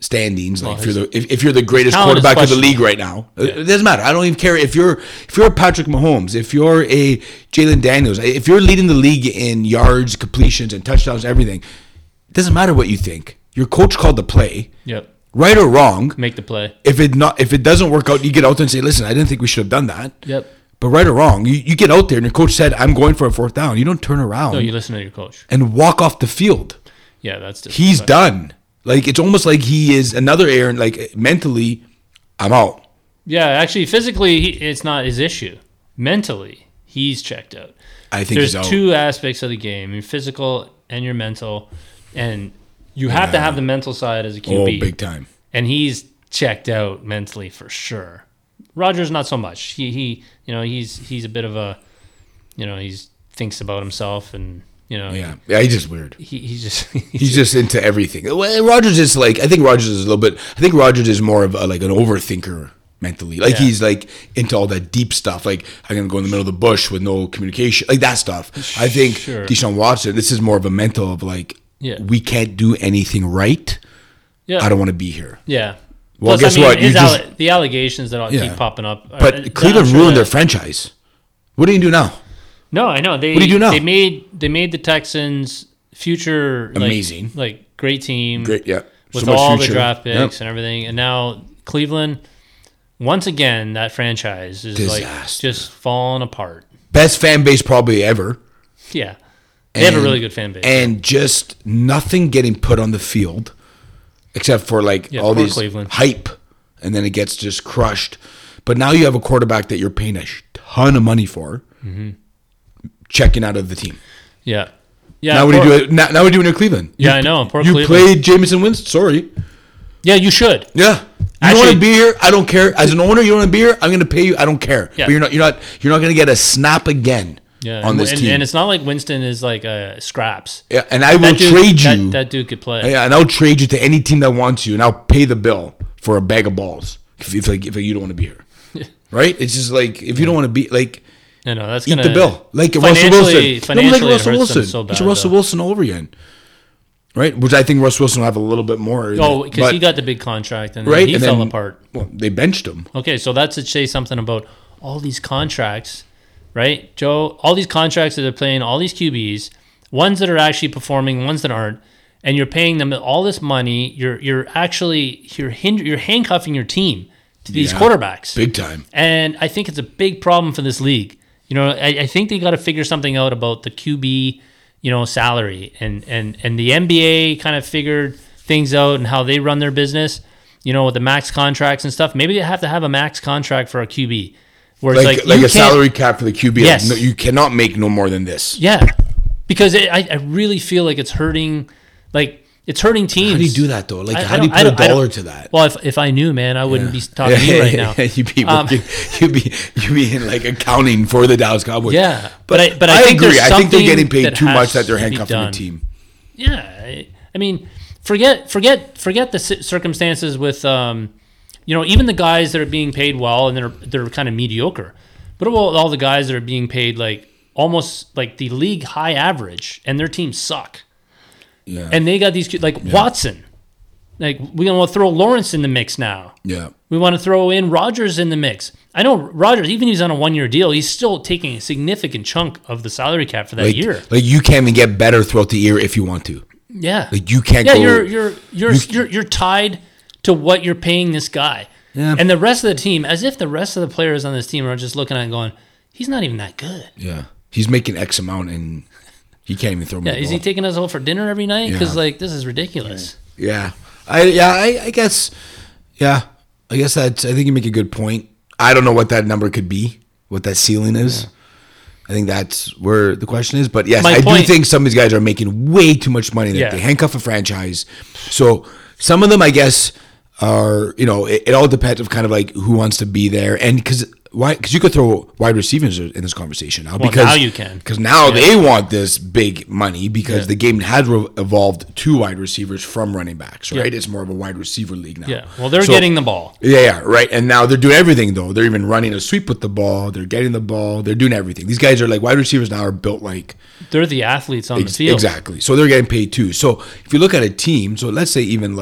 standings. Like Well, if you're the greatest talent is quarterback of the questionable. league right now, it doesn't matter. I don't even care if you're a Patrick Mahomes, if you're a Jalen Daniels, if you're leading the league in yards, completions, and touchdowns, everything. It doesn't matter what you think. Your coach called the play, Yep. right or wrong. Make the play. If it doesn't work out, you get out there and say, "Listen, I didn't think we should have done that." Yep. But right or wrong, you get out there and your coach said, "I'm going for a 4th down." You don't turn around No, you listen to your coach. and walk off the field. Yeah, that's He's disrespectful. done. Like, it's almost like he is another Aaron. Like, mentally, I'm out. Yeah, actually, physically, it's not his issue. Mentally, he's checked out. I think There's he's out. two aspects of the game: your physical and your mental, and you have to have the mental side as a QB. Oh, big time. And he's checked out mentally for sure. Rogers not so much. He he's a bit of a, he's thinks about himself and Yeah, he's just weird. he's just He's just into everything. Well, Rogers is like, I think Rogers is a little bit. I think Rogers is more of like an overthinker mentally. Like, Yeah. he's like into all that deep stuff. Like, I'm gonna go in the middle of the bush with no communication, like that stuff. I think Sure. Deshaun Watson, this is more of a mental of like, Yeah. we can't do anything right. yeah I don't want to be here. yeah. Well, Plus, guess what? You just- the allegations that Yeah. keep popping up. But Cleveland ruined their franchise. What do you do now? No, I know. What do you do now? They made the Texans future Amazing. like great team. Great, yeah. With So much all future. the draft picks Yep. and everything. And now Cleveland, once again, that franchise is like Disaster. just falling apart. Best fan base probably ever. Yeah. They have a And- really good fan base. And just nothing getting put on the field except for like Yeah, all poor these Cleveland. hype, and then it gets just crushed. But now you have a quarterback that you're paying a ton of money for, checking out of the team. yeah. Yeah. Now what do you do? Now what do you do in Cleveland? Yeah, I know. Poor You Cleveland. played Jameson Winston. Sorry. Yeah, you should. Yeah. You Actually- want to be here? I don't care. As an owner, you want to be here? I'm going to pay you. I don't care. Yeah. But you're not going to get a snap again Yeah. on this and, team. and it's not like Winston is like scraps. Yeah, and I will That dude- trade you. That dude could play. Yeah, and I'll trade you to any team that wants you, and I'll pay the bill for a bag of balls if you don't want to be here. Right? It's just like, if you don't want to be, like, I know that's eat gonna the bill. Like Russell financially- Wilson. financially, like it Russell hurts them Wilson. so bad, It's Russell though. Wilson all over again. Right? Which I think Russell Wilson will have a little bit more. Oh, because But- he got the big contract and then right? he And fell then- apart. Well, they benched him. Okay, so that's to say something about all these contracts, right, Joe? All these contracts that they're playing, all these QBs, ones that are actually performing, ones that aren't, and you're paying them all this money. You're handcuffing your team to these Yeah. quarterbacks, Big time. and I think it's a big problem for this league. I think they got to figure something out about the QB, salary, and the NBA kind of figured things out and how they run their business. With the max contracts and stuff. Maybe they have to have a max contract for a QB, where it's Like like you a can't- salary cap for the QB. Yes. No, you cannot make no more than this. Yeah, because I really feel like it's hurting. Like it's hurting teams. How do you do that, though? Like, I how do you don't- I put a don't- I dollar don't- to that? Well, if I knew, man, I wouldn't be talking to you right now. you'd be working, you'd be in like accounting for the Dallas Cowboys. Yeah, but I think agree. there's I think they're something getting paid that too much has that they're to be handcuffing the done. team. Yeah, I mean, forget the circumstances with even the guys that are being paid well and they're kind of mediocre. What about all the guys that are being paid like almost like the league high average and their teams suck? Yeah, And they got these like Watson. Like we want to throw Lawrence in the mix now. yeah. We want to throw in Rodgers in the mix. I know Rodgers, even if he's on a 1-year deal, he's still taking a significant chunk of the salary cap for that Like, year. like you can't even get better throughout the year if you want to. Yeah. Like you can't Yeah, go. you're tied to what you're paying this guy. Yeah. And the rest of the team, as if the rest of the players on this team are just looking at it and going, he's not even that good. Yeah, he's making X amount and he can't even throw me Yeah, the is ball. he taking us out for dinner every night? Because Yeah. like this is ridiculous. Yeah, I guess. Yeah, I guess I think you make a good point. I don't know what that number could be, what that ceiling is. I think that's where the question is. But yes, My I point- do think some of these guys are making way too much money. Yeah. They handcuff a franchise. So some of them, I guess, are, it all depends of kind of like who wants to be there. And because you could throw wide receivers in this conversation now. Well, because now you can. Because now they want this big money because the game has evolved to wide receivers from running backs, right? Yeah. It's more of a wide receiver league now. Yeah. Well, they're So- getting the ball. Yeah, right. And now they're doing everything, though. They're even running a sweep with the ball. They're getting the ball. They're doing everything. These guys are like wide receivers now are built like They're the athletes on the field. exactly. So they're getting paid too. So if you look at a team, so let's say even like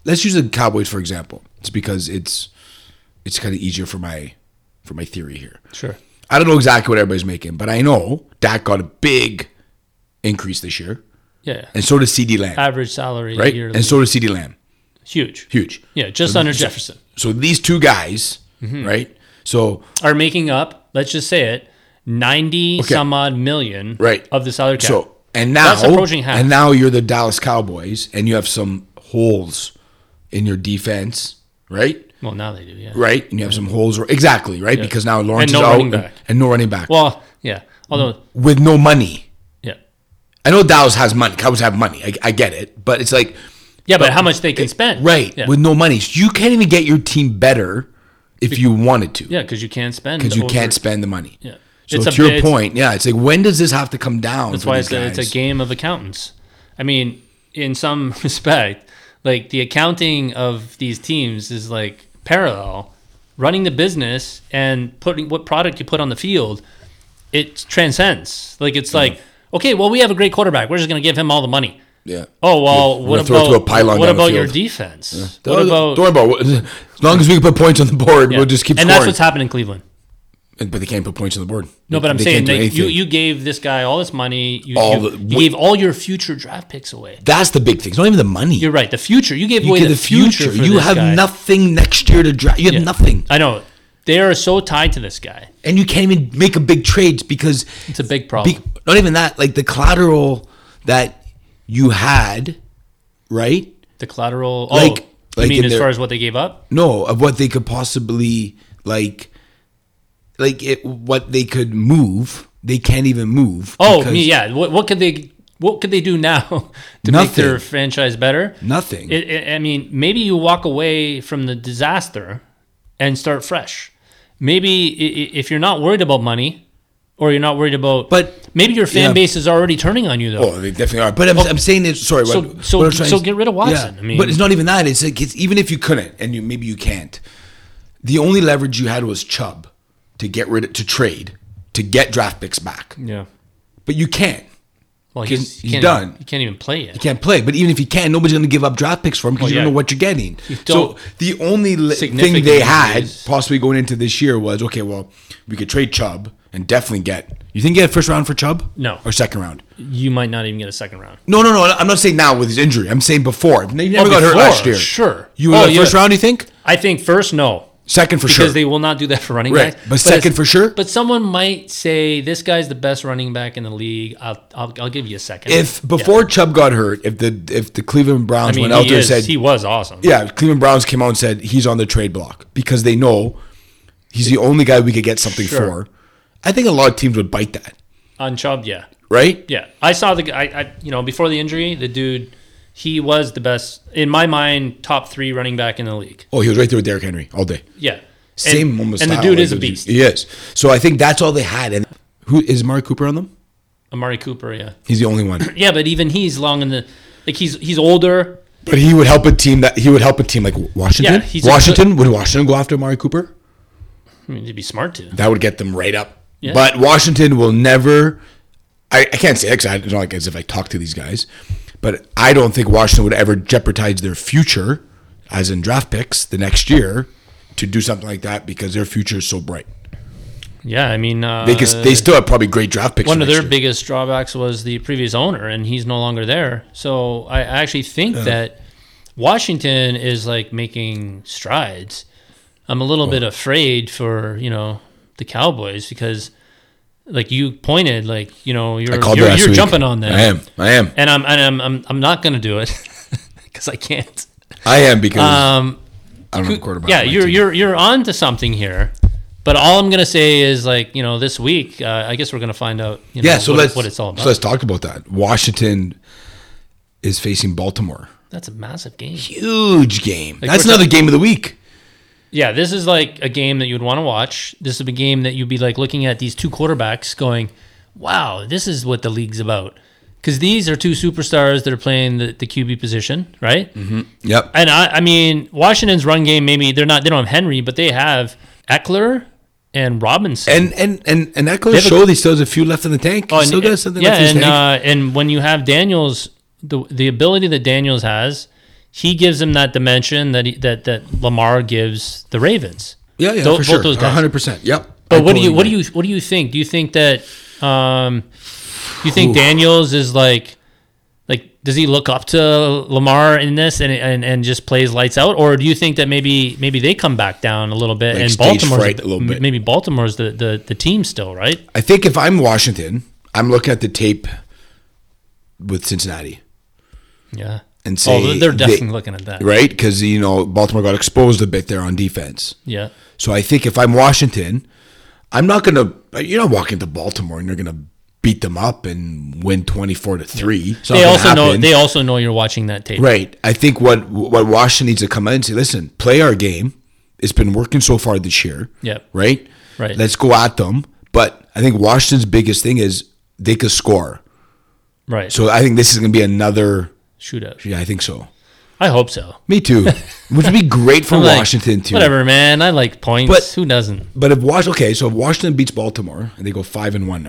let's use the Cowboys for example. It's because it's kind of easier for my theory here. Sure. I don't know exactly what everybody's making, but I know Dak got a big increase this year. Yeah. And so does CeeDee Lamb. Average salary right? yearly. And so does CeeDee Lamb. Huge. Yeah, just under Jefferson. So these two guys, right? So are making up, let's just say it, 90 some odd million right. of the salary cap. So and now that's approaching half. And now you're the Dallas Cowboys and you have some holes in your defense, right? Well, now they do, yeah. Right? And you have some holes exactly, right? Yeah. Because now Lawrence And no is out running back. and no running back. Well, yeah. Although with no money. yeah. I know Dallas has money. Cowboys have money. I get it. But it's like Yeah, but how much they can spend. right. Yeah. With no money. So you can't even get your team better if you wanted to. Yeah, because you can't spend. Because you can't spend the money. Yeah. So to your point, it's like when does this have to come down? That's for why these it's guys? a game of accountants. I mean, in some respect, like the accounting of these teams is like parallel. Running the business and putting what product you put on the field, it transcends. Like it's like, okay, well, we have a great quarterback. We're just going to give him all the money. Yeah. Oh well, We're gonna throw it to a pylon what down the about your field. defense? Don't What about worry about it. As long as we can put points on the board, yeah. we'll just keep and scoring. that's what's happened in Cleveland. But they can't put points on the board. No, but I'm They saying can't do like, anything. you gave this guy all this money. You You gave all your future draft picks away. That's the big thing. It's not even the money. You're right. The future. You gave You away get the future. For You this have guy. nothing next year to draft. You have Yeah. nothing. I know. They are so tied to this guy. And you can't even make a big trade because It's a big problem. not even that, like the collateral that you had, right? The collateral. Like- you like mean in as their- far as what they gave up? No, of what they could possibly what they could move. They can't even move. Oh, because yeah. What could they do now to make Nothing. their franchise better? Nothing. I mean, maybe you walk away from the disaster and start fresh. Maybe if you're not worried about money, or you're not worried about, But- maybe your fan yeah. base is already turning on you though. Oh, they definitely are. But I'm saying it. Sorry. So- what so- I'm trying so to- get rid of Watson. Yeah, I mean- but it's not even that. It's like even if you couldn't, and maybe you can't. The only leverage you had was Chubb to trade to get draft picks back. Yeah. But you can't. Well, He's he can't done. Even, he can't even play yet. You can't play. But even if you can, nobody's going to give up draft picks for him because you yeah. don't know what you're getting. You So don't- the only thing Significant they had injuries. possibly going into this year was, okay, well, we could trade Chubb and definitely get. You think you get first round for Chubb? No. Or second round? You might not even get a second round. No. I'm not saying now with his injury. I'm saying before. He never got hurt before, last year. sure. You would get yeah. first round, you think? I think first, no. Second for Because sure. they will not do that for running Right. back. But second it's- for sure? But someone might say this guy's the best running back in the league. I'll give you a second. If before Chubb got hurt, if the Cleveland Browns I mean, went out there and said, he was awesome. yeah, Cleveland Browns came out and said he's on the trade block because they know he's the only guy we could get something Sure. for. I think a lot of teams would bite that, On Chubb, yeah. right? Yeah. I saw the guy, before the injury, the dude, he was the best, in my mind, top 3 running back in the league. Oh, he was right there with Derrick Henry all day. Yeah. Same almost. And the style, dude like is a the dude- beast. He is. So I think that's all they had. And who is Amari Cooper on them? Amari Cooper, yeah. He's the only one. Yeah, but even he's long in the, like he's older. But he would help a team like Washington. Yeah, he's a Washington would Washington go after Amari Cooper? I mean, he'd be smart to. That would get them right up. Yeah. But Washington will never. I can't say it because it's not like as if I talk to these guys, but I don't think Washington would ever jeopardize their future, as in draft picks, the next year, to do something like that because their future is so bright. Yeah, I mean, They still have probably great draft picks. one for of next their year. biggest drawbacks was the previous owner, and he's no longer there. So I actually think that Washington is like making strides. I'm a little bit afraid for the Cowboys because, like you pointed, like I called you're last week. jumping on them. I am, and I'm not going to do it because I can't. I am because I don't have a quarterback. Yeah, on my team. you're on to something here. But all I'm gonna say is this week, I guess we're gonna find out. What it's all about. So let's talk about that. Washington is facing Baltimore. That's a massive game. Huge game. Like That's we're another game of the week. Yeah, this is like a game that you'd want to watch. This is a game that you'd be like looking at these two quarterbacks going, wow, this is what the league's about. Because these are two superstars that are playing the QB position, right? Mm-hmm. Yep. And I mean, Washington's run game, maybe they don't have Henry, but they have Eckler and Robinson. And Eckler showed he still has a few left in the tank. He still got something left in his tank. And when you have Daniels, the ability that Daniels has, he gives them that dimension that Lamar gives the Ravens. Yeah, for both sure. those guys. 100%. Yep. But what do you think? Do you think that Daniels is like does he look up to Lamar in this and just plays lights out, or do you think that maybe they come back down a little bit, Like and stage Baltimore's fright a little bit. maybe Baltimore's the team still, right? I think if I'm Washington, I'm looking at the tape with Cincinnati Yeah. and say they're definitely looking at that, right? Because Baltimore got exposed a bit there on defense. Yeah. So I think if I'm Washington, I'm not gonna. You're not walking to Baltimore and you're gonna beat them up and win 24-3. They also know you're watching that tape. Right. I think what Washington needs to come out and say, listen, play our game. It's been working so far this year. Yep. Right? Right. Let's go at them. But I think Washington's biggest thing is they could score. Right. So I think this is going to be another shootout. Yeah, I think so. I hope so. Me too. Which would be great for Like, Washington too. Whatever, man. I like points. But- Who doesn't? But if Washington beats Baltimore and they go 5-1, are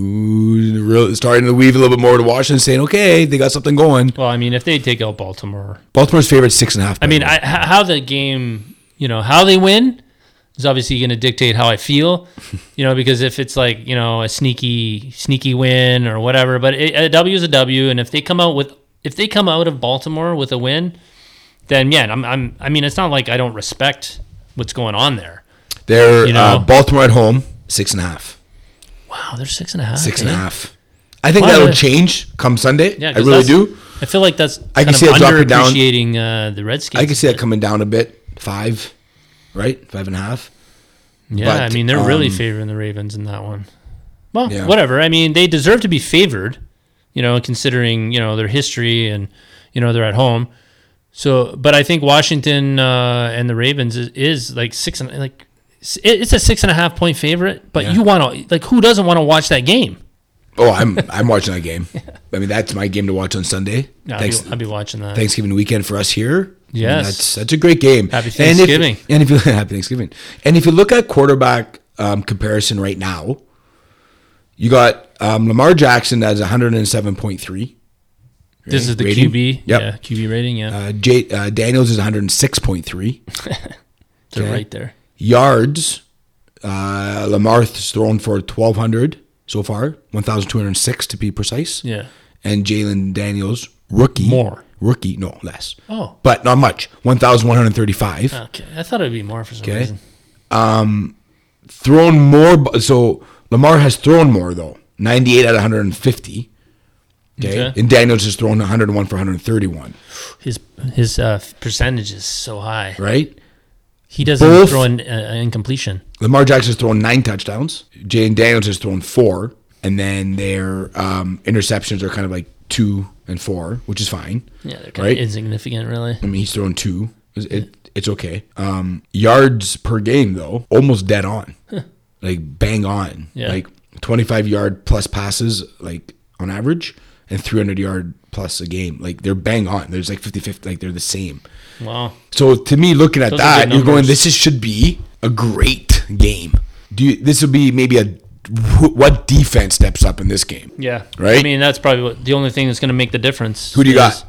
you really starting to weave a little bit more to Washington, saying, okay, they got something going? Well, I mean, if they take out Baltimore, Baltimore's favorite 6.5. I mean, how the game, how they win is obviously going to dictate how I feel, because if it's like, a sneaky win or whatever, but a W is a W, and if they come out of Baltimore with a win, then yeah, I mean, it's not like I don't respect what's going on there. They're Baltimore at home 6.5. Wow, they're 6.5. 6.5. I think Why that'll the- change come Sunday. Yeah, I 'cause really that's- do. I feel like that's I can kind see of it dropping down. underappreciating the Redskins. I can see that coming down a bit. 5, right? 5.5. Yeah, But, I mean, they're really favoring the Ravens in that one. Well, Yeah. whatever. I mean, they deserve to be favored, considering, their history and, they're at home. So, but I think Washington and the Ravens is like it's a 6.5 point favorite, but Yeah. you want to, who doesn't want to watch that game? Oh, I'm watching that game. I mean, that's my game to watch on Sunday. Yeah, I'll be watching that. Thanksgiving weekend for us here. Yes. That's a great game. Happy Thanksgiving. And if you happy Thanksgiving. And if you look at quarterback comparison right now, you got Lamar Jackson as 107.3. This is the rating. QB. Yep. Yeah, QB rating, yeah. Daniels is 106.3. They're okay. right there. Yards, Lamar's thrown for 1,200 so far, 1,206 to be precise. Yeah. And Jalen Daniels, rookie. More. Rookie, no, less. Oh. But not much, 1,135. Okay. I thought it would be more for some Okay. reason. Thrown more, so Lamar has thrown more, though, 98 out of 150. Okay. And Daniels has thrown 101 for 131. His percentage is so high. Right? He doesn't throw an incompletion. Lamar Jackson has thrown 9 touchdowns. Jalen Daniels has thrown 4. And then their interceptions are kind of like 2 and 4, which is fine. Yeah, they're kind of insignificant, really. I mean, he's thrown 2. It's okay. Yards per game, though, almost dead on. Like, bang on. Yeah. Like, 25-yard plus passes, like, on average, and 300-yard plus a game. Like, they're bang on. There's like 50-50. Like, they're the same. Wow. So, to me, looking at Those are that, good you're going, numbers. this should be a great game. This would be maybe what defense steps up in this game? Yeah. Right? I mean, that's probably the only thing that's going to make the difference. Who do you got?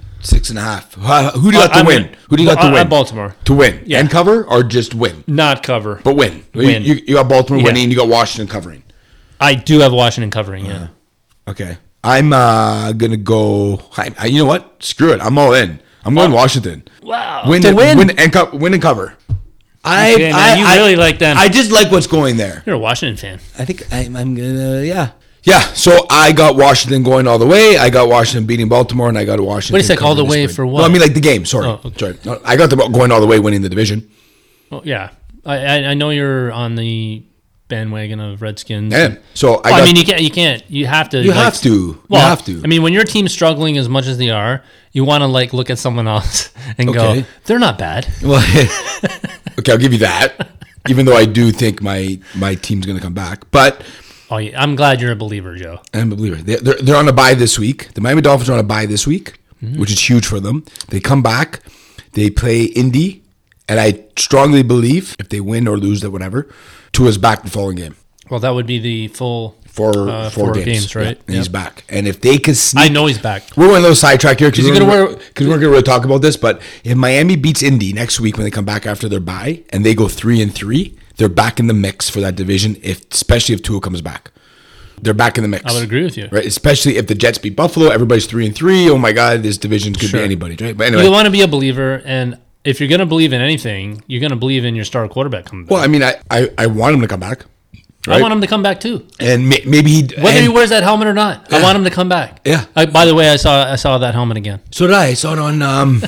6.5. Who do you got to win? Who do you got to win? Baltimore. To win. Yeah. And cover or just win? Not cover. But win. Win. You got Baltimore Yeah. winning. You got Washington covering. I do have Washington covering, yeah. Okay. I'm going to go. You know what? Screw it. I'm all in. I'm going Washington. Wow. Win To win? and cover. Okay, man, you really like them. I just like what's going there. You're a Washington fan. I think I'm going to, yeah. Yeah, so I got Washington going all the way. I got Washington beating Baltimore, and I got Washington. Wait a sec, all the covering way spread. for what? No, I mean like the game. Sorry. Oh, okay. Sorry. No, I got them going all the way, winning the division. Well, yeah. I know you're on the bandwagon of Redskins. Yeah. So I mean, you can't. You have to. You have to. Well, you have to. I mean, when your team's struggling as much as they are, you want to look at someone else and go, they're not bad. Well, okay, I'll give you that. Even though I do think my team's going to come back, but Oh, yeah, I'm glad you're a believer, Joe. I'm a believer. They're on a bye this week. The Miami Dolphins are on a bye this week, which is huge for them. They come back, they play Indy, and I strongly believe if they win or lose that whatever, Tua's back the following game. Well, that would be the full 4 games, right? Yeah, and he's back. And if they can sneak, I know he's back. we're going a little sidetrack here because we're gonna going to really talk about this. But if Miami beats Indy next week when they come back after their bye and they go 3-3, they're back in the mix for that division. Especially if Tua comes back, they're back in the mix. I would agree with you. Right, especially if the Jets beat Buffalo, everybody's 3-3. Oh my God, this division could be anybody's, right? But anyway, You want to be a believer, and if you're going to believe in anything, you're going to believe in your star quarterback coming back. well, I mean, I want him to come back. I want him to come back too. And maybe Whether he wears that helmet or not, I want him to come back. Yeah. By the way, I saw that helmet again. So did I. I saw it on.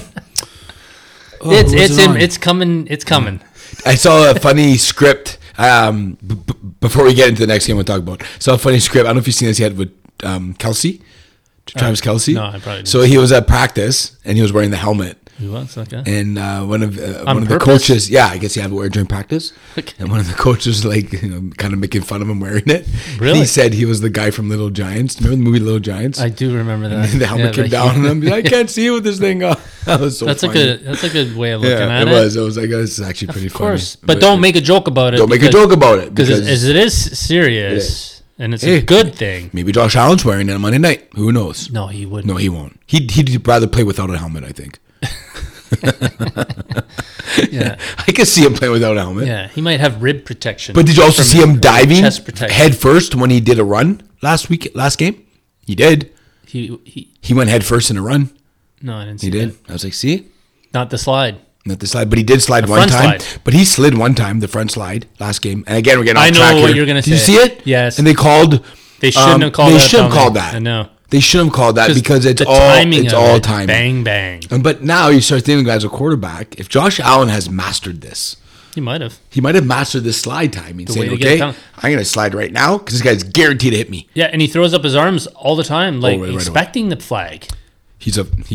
It's coming. It's coming. I saw a funny script. Before we get into the next game, we'll talk about. Saw a funny script. I don't know if you've seen this yet with Kelsey, Travis Kelsey. No, I probably didn't. So he was at practice and he was wearing the helmet. He was okay. And one of the purpose? coaches, yeah, I guess he had to wear it during practice. Okay. And one of the coaches, like, kind of making fun of him wearing it. Really? He said he was the guy from Little Giants. Remember the movie Little Giants? I do remember that. And the helmet came down on him. He's like, I can't see with this thing on. That was so That's funny. a good way of looking Yeah, at it it. was. It was like, this is actually pretty funny. Of course, but don't make a joke about it. Don't make a joke about it. because as it is serious and it's a good thing. Maybe Josh Allen's wearing it on Monday night. Who knows? No, he wouldn't. No, he won't. He'd rather play without a helmet, I think. Yeah, I can see him playing without a helmet. yeah, he might have rib protection. But did you also from- see him from diving chest protection. head first when he did a run last game? He did. He went head first in a run. no, I didn't see He did. that. I was like, see? Not the slide. Not the slide, but he did slide The one front time. slide. But he slid one time, the front slide last game. And again, we're getting I off know track what here. you're gonna Did you say. see it? Yes. And they called. They shouldn't have called They that. should have penalty. called that. I know. They should have called that because it's the all timing it's of all it, timing. Bang bang. But now you start thinking as a quarterback, if Josh Allen has mastered this, He might have. he might have mastered this slide timing. way Saying, to get okay, it down. I'm going to slide right now because this guy's guaranteed to hit me. Yeah, and he throws up his arms all the time, like right away. expecting the flag. He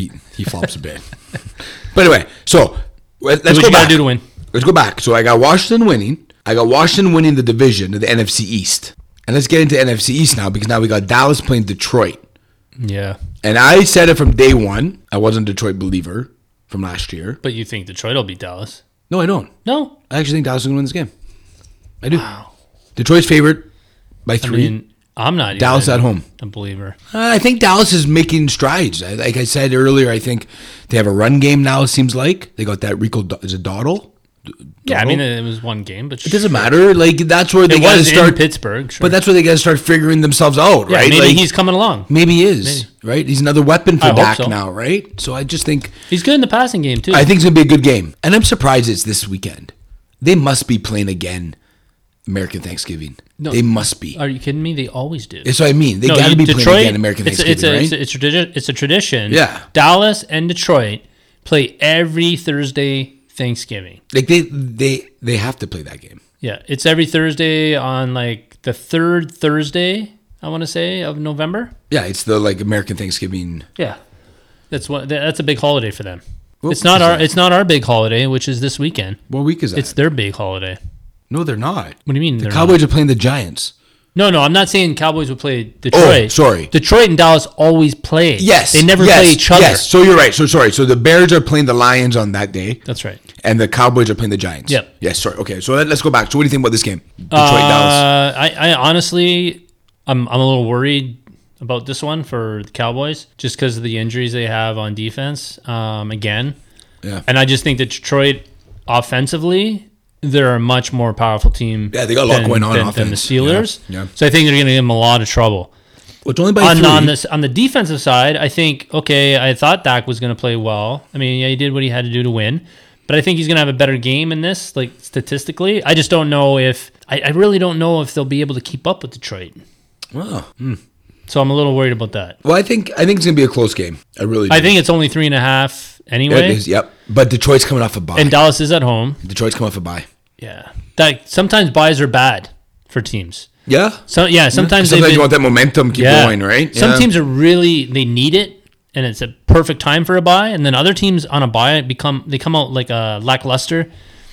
flops a bit. But anyway, so let's What go you back. gotta do to win? Let's go back. So I got Washington winning. I got Washington winning the division of the NFC East. And let's get into NFC East now because now we got Dallas playing Detroit. Yeah, And I said it from day one. I wasn't a Detroit believer from last year. but you think Detroit will beat Dallas? No, I don't. No. I actually think Dallas is going to win this game. I do. Detroit's favorite by 3. I mean, I'm not Dallas even at home. a believer. I think Dallas is making strides. Like I said earlier, I think they have a run game now, it seems like. They got that Rico, is it Dowdle? Yeah, I Dowdle? mean, it was one game, but It doesn't matter. Like, that's where they It got to was in start. Pittsburgh, sure. But that's where they got to start figuring themselves out, Yeah, right? maybe Like, he's coming along. maybe he is, right? He's another weapon for I hope Dak so. now, right? So I just think, He's good in the passing game too. I think it's going to be a good game. And I'm surprised it's this weekend. They must be playing again American Thanksgiving. No. They must be. Are you kidding me? They always do. That's what I mean. They got to be playing again American Thanksgiving, right? It's a tradition. Yeah. Dallas and Detroit play every Thursday Thanksgiving. Like they have to play that game. Yeah, it's every Thursday on like the third Thursday, I want to say, of November. Yeah, it's the like American Thanksgiving. Yeah, that's a big holiday for them. What It's not is our that? it's not our big holiday, which is this weekend. What week is that? It's their big holiday. No, they're not. What do you mean? The they're Cowboys are playing the Giants. not? No, I'm not saying Cowboys would play Detroit. Oh, sorry. Detroit and Dallas always play. Yes, they never yes, play each other. Yes, so you're right. So sorry. So the Bears are playing the Lions on that day, That's right. and the Cowboys are playing the Giants. Yep. Yes. Sorry. Okay. So let's go back. So what do you think about this game? Detroit, Dallas. I honestly, I'm a little worried about this one for the Cowboys just because of the injuries they have on defense. Again, Yeah. and I just think that Detroit offensively, they're a much more powerful team. Yeah, they got a lot going on than the offense. Steelers. Yeah, yeah. So I think they're going to give them a lot of trouble. Well, it's only by On the defensive side, I think I thought Dak was going to play well. I mean, yeah, he did what he had to do to win, but I think he's going to have a better game in this, like statistically. I just don't know if I really don't know if they'll be able to keep up with Detroit. Wow. So I'm a little worried about that. Well, I think it's gonna be a close game. I really do. I think it's only 3.5 anyway, it is. Yep. But Detroit's coming off a bye. and Dallas is at home. Detroit's coming off a bye. Yeah, that sometimes buys are bad for teams. Yeah. So yeah, sometimes Sometimes you want that momentum keep going, right? Some Yeah. teams are they need it, and it's a perfect time for a buy. And then other teams on a buy they come out like a lackluster.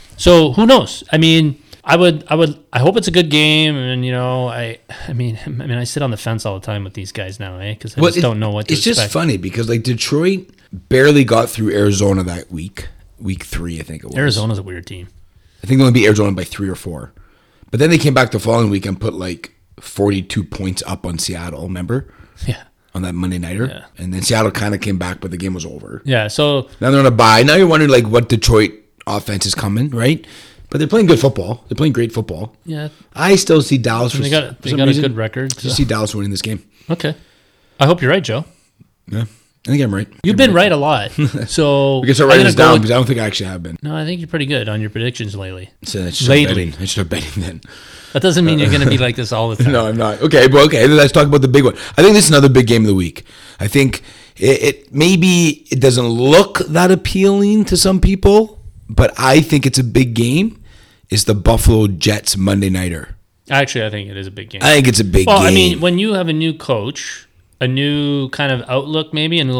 So who knows? I mean, I hope it's a good game. And I mean, I sit on the fence all the time with these guys now, because I just don't know what to expect. It's just funny because like Detroit barely got through Arizona that week 3, I think it was. Arizona's a weird team. I think they only beat Arizona by 3 or 4. But then they came back the following week and put like 42 points up on Seattle, remember? Yeah. On that Monday nighter. Yeah. And then Seattle kind of came back, but the game was over. Yeah. So Now they're on a bye. Now you're wondering like what Detroit offense is coming, right? But they're playing good football. They're playing great football. yeah, I still see Dallas. they got for some a reason. good record. I so- see Dallas winning this game. Okay. I hope you're right, Joe. Yeah, I think I'm right. You've been right a lot. So We can start I'm writing gonna this go down with- because I don't think I actually have been. No, I think you're pretty good on your predictions lately. So I should start Lately. betting. I should start betting then. That doesn't mean you're going to be like this all the time. No, I'm not. Okay, but okay. Let's talk about the big one. I think this is another big game of the week. I think it maybe it doesn't look that appealing to some people, but I think it's a big game. It's the Buffalo Jets Monday nighter. Actually, I think it is a big game. I think it's a big Well, game. I mean, when you have a new coach, a new kind of outlook, maybe, and a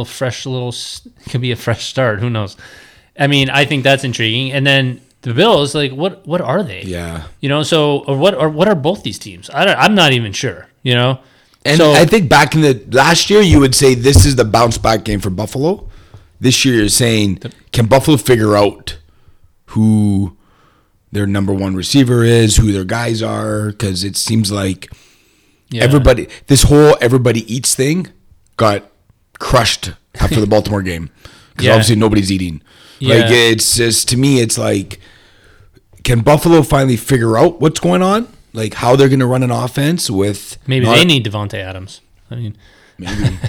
could be a fresh start. Who knows? I mean, I think that's intriguing. And then the Bills, like, what are they? yeah. You know, so or what are both these teams? I'm not even sure. You know, And so I think back in the last year, you would say this is the bounce back game for Buffalo. This year, you're saying, can Buffalo figure out who their number one receiver is, who their guys are? Because it seems like yeah. this whole everybody eats thing got crushed after the Baltimore game. Because Yeah. obviously nobody's eating. Like, Yeah. it's just, to me, it's like, can Buffalo finally figure out what's going on? Like, how they're going to run an offense with... Maybe not- they need Devontae Adams. I mean, Maybe.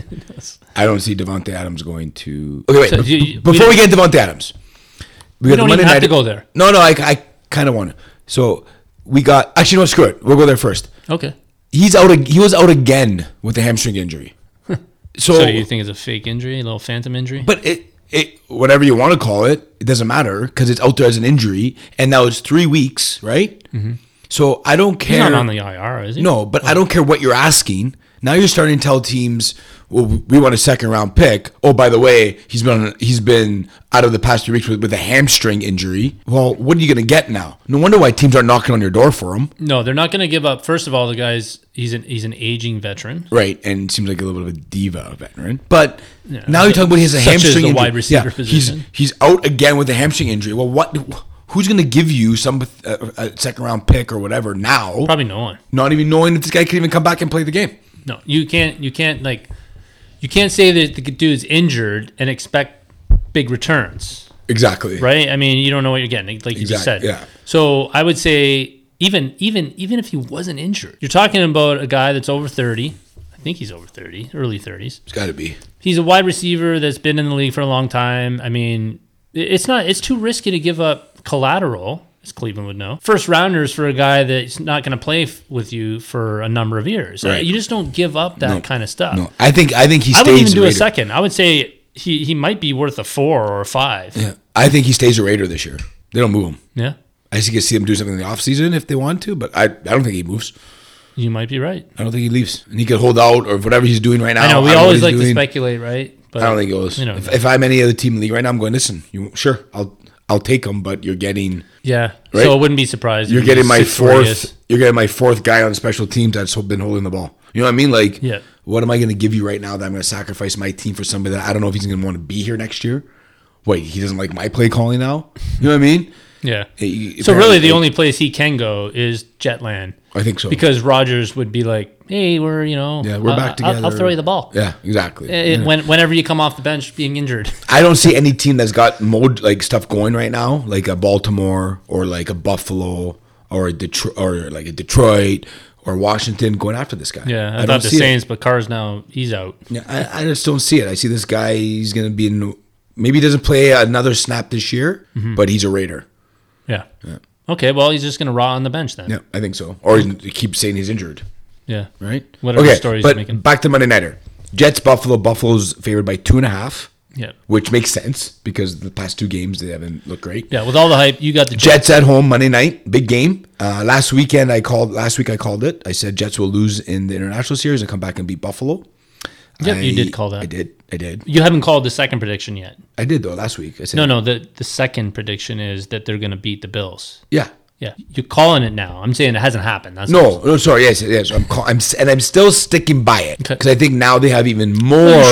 I don't see Devontae Adams going to... Okay, wait. So Before we get Devontae Adams. We got don't even have to go there. No, I kind of want to. So, we got... Actually, no, screw it. We'll go there first. okay. He was out again with a hamstring injury. So you think it's a fake injury, a little phantom injury? But it whatever you want to call it, it doesn't matter because it's out there as an injury, and now it's 3 weeks, right? Mm-hmm. So I don't care. He's not on the IR, is he? No, but I don't care what you're asking. Now you're starting to tell teams, well, we want a second round pick. Oh, by the way, he's been out of the past 3 weeks with a hamstring injury. Well, what are you going to get now? No wonder why teams aren't knocking on your door for him. No, they're not going to give up. First of all, the guy's he's an aging veteran. Right, and seems like a little bit of a diva veteran. But Yeah. now you're talking about he has a Such as hamstring the injury. wide receiver position. He's out again with a hamstring injury. Well, who's going to give you a second round pick or whatever now? Probably no one. Not even knowing that this guy can even come back and play the game. No, you can't say that the dude's injured and expect big returns, Exactly. right? I mean, you don't know what you're getting, like you just said. Exactly, yeah. So I would say even if he wasn't injured, you're talking about a guy that's over 30. I think he's over 30, early 30s. It's got to be. He's a wide receiver that's been in the league for a long time. I mean, it's too risky to give up collateral, as Cleveland would know. First rounders for a guy that's not going to play with you for a number of years. Right. You just don't give up that kind of stuff. No, I think he stays. I wouldn't even do a Raider. second. I would say he might be worth a 4 or a 5. Yeah, I think he stays a Raider this year. They don't move him. Yeah, I just can see him do something in the offseason if they want to, but I don't think he moves. you might be right. I don't think he leaves, and he could hold out or whatever he's doing right now. I know we don't always what like he's to doing. speculate, right? But I don't think he goes. you know, If I'm any other team in the league right now, I'm going. Listen, sure, I'll take him, but you're getting yeah. Right? So I wouldn't be surprised. if you're he getting was my 640-ish. fourth. You're getting my fourth guy on special teams that's been holding the ball. You know what I mean? Like, Yeah. what am I going to give you right now that I'm going to sacrifice my team for somebody that I don't know if he's going to want to be here next year? Wait, he doesn't like my play calling now? You know what I mean? Yeah. Hey, So really, the apparently- only place he can go is Jetland. I think so. Because Rodgers would be like, "Hey, we're back together. I'll throw you the ball. Yeah, exactly. Whenever you come off the bench being injured." I don't see any team that's got stuff going right now, like a Baltimore or like a Buffalo or a Detroit or Washington going after this guy. Yeah, I don't thought the see it. Saints, but Carr's he's out. Yeah, I just don't see it. I see this guy. He's going to be maybe he doesn't play another snap this year, but he's a Raider. Yeah. Okay, well, he's just going to rot on the bench then. Yeah, I think so. Or he keeps saying he's injured, Yeah. right? Whatever stories he's making. back to Monday Nighter. Jets, Buffalo. Buffalo's favored by 2.5, Yeah. which makes sense because the past 2 games they haven't looked great. Yeah, with all the hype, you got the Jets at home Monday night, big game. Last week I called it. I said Jets will lose in the international series and come back and beat Buffalo. Yep, you did call that. I did. You haven't called the second prediction yet. I did though last week. I said No, the second prediction is that they're going to beat the Bills. Yeah. Yeah, you're calling it now. I'm saying it hasn't happened. That's No, sorry. Yes. I'm still sticking by it Okay. because I think now they have even more. Well, you should.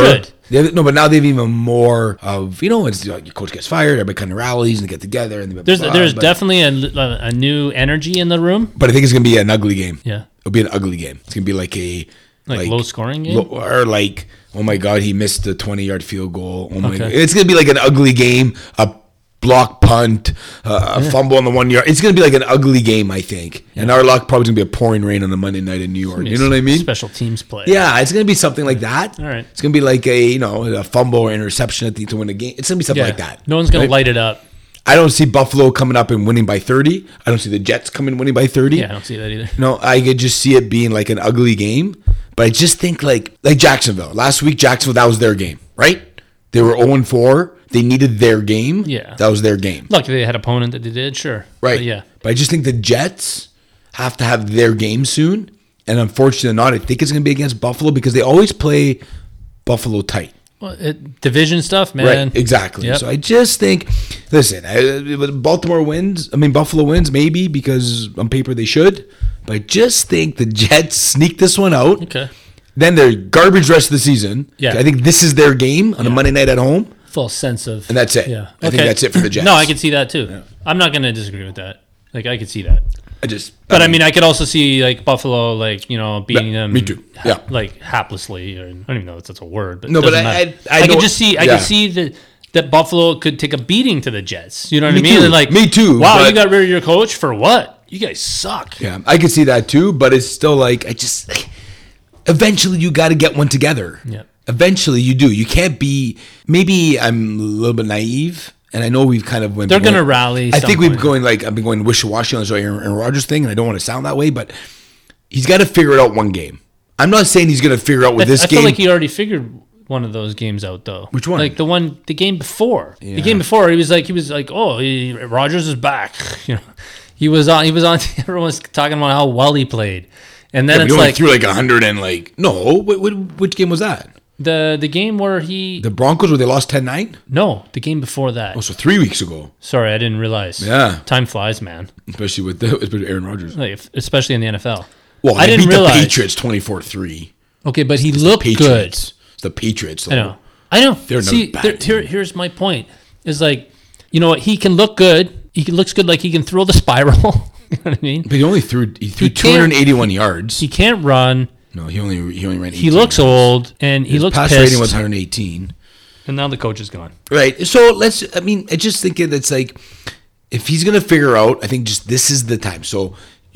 But now they've even more of, it's like your coach gets fired, everybody kind of rallies and they get together. And there's definitely a new energy in the room. But I think it's going to be an ugly game. Yeah. It'll be an ugly game. It's going to be like a... Like low scoring game? Or like, oh my God, he missed the 20-yard field goal. Oh my God. It's going to be like an ugly game, a block punt, a fumble on the 1 yard. It's going to be like an ugly game, I think. Yeah. And our luck probably going to be a pouring rain on a Monday night in New York. You know what I mean? Special teams play. Yeah, it's going to be something like that. All right. It's going to be like a fumble or interception to win a game. It's going to be something like that. No one's going to light it up. I don't see Buffalo coming up and winning by 30. I don't see the Jets coming winning by 30. Yeah, I don't see that either. No, I could just see it being like an ugly game. But I just think like Jacksonville. Last week, Jacksonville, that was their game, right? They were 0-4. They needed their game. Yeah. That was their game. Look, they had an opponent that they did, sure. Right. But I just think the Jets have to have their game soon. And unfortunately not, I think it's going to be against Buffalo because they always play Buffalo tight. Well, division stuff, man. Right, exactly. Yep. So I just think, listen, Buffalo wins maybe because on paper they should. But I just think the Jets sneak this one out. Okay. Then they're garbage rest of the season. Yeah. I think this is their game on a Monday night at home. Full sense of... And that's it. Yeah. I think that's it for the Jets. No, I can see that too. Yeah. I'm not going to disagree with that. Like, I could see that. I could also see, like, Buffalo, like, beating them. Me too. Yeah. Like, haplessly. Or, I don't even know if that's a word. But no, but I could just see... I could see that Buffalo could take a beating to the Jets. You know what I mean? Too. And like, me too. Wow, you got rid of your coach for what? You guys suck. Yeah, I could see that too, but it's still like, eventually you got to get one together. Yeah. Eventually you do. You can't be, maybe I'm a little bit naive, and I know we've kind of They're going to rally. I think we've I've been going wishy-washy on this Aaron Rodgers thing, and I don't want to sound that way, but he's got to figure it out one game. I'm not saying he's going to figure out with this game. I feel like he already figured one of those games out though. Which one? Like the game before. Yeah. The game before, he was like, oh, Rodgers is back. He was on. Everyone's talking about how well he played, and then it's like threw like 100 and like no. Which game was that? The game where the Broncos where they lost 10-9? No, the game before that. Oh, so 3 weeks ago. Sorry, I didn't realize. Yeah, time flies, man. Especially with Aaron Rodgers. Like, especially in the NFL. Well, I didn't realize the Patriots 24-3. Okay, but he looked good. It's the Patriots. Though. I know. They're See, here's my point. Is like, what? He can look good. He looks good, like he can throw the spiral. You know what I mean? But he threw 281 yards. He can't run. No, he only ran 18. He looks old, and he looks pissed. Pass rating was 118. And now the coach is gone. Right. So I just think it's like, if he's going to figure out, I think just this is the time. So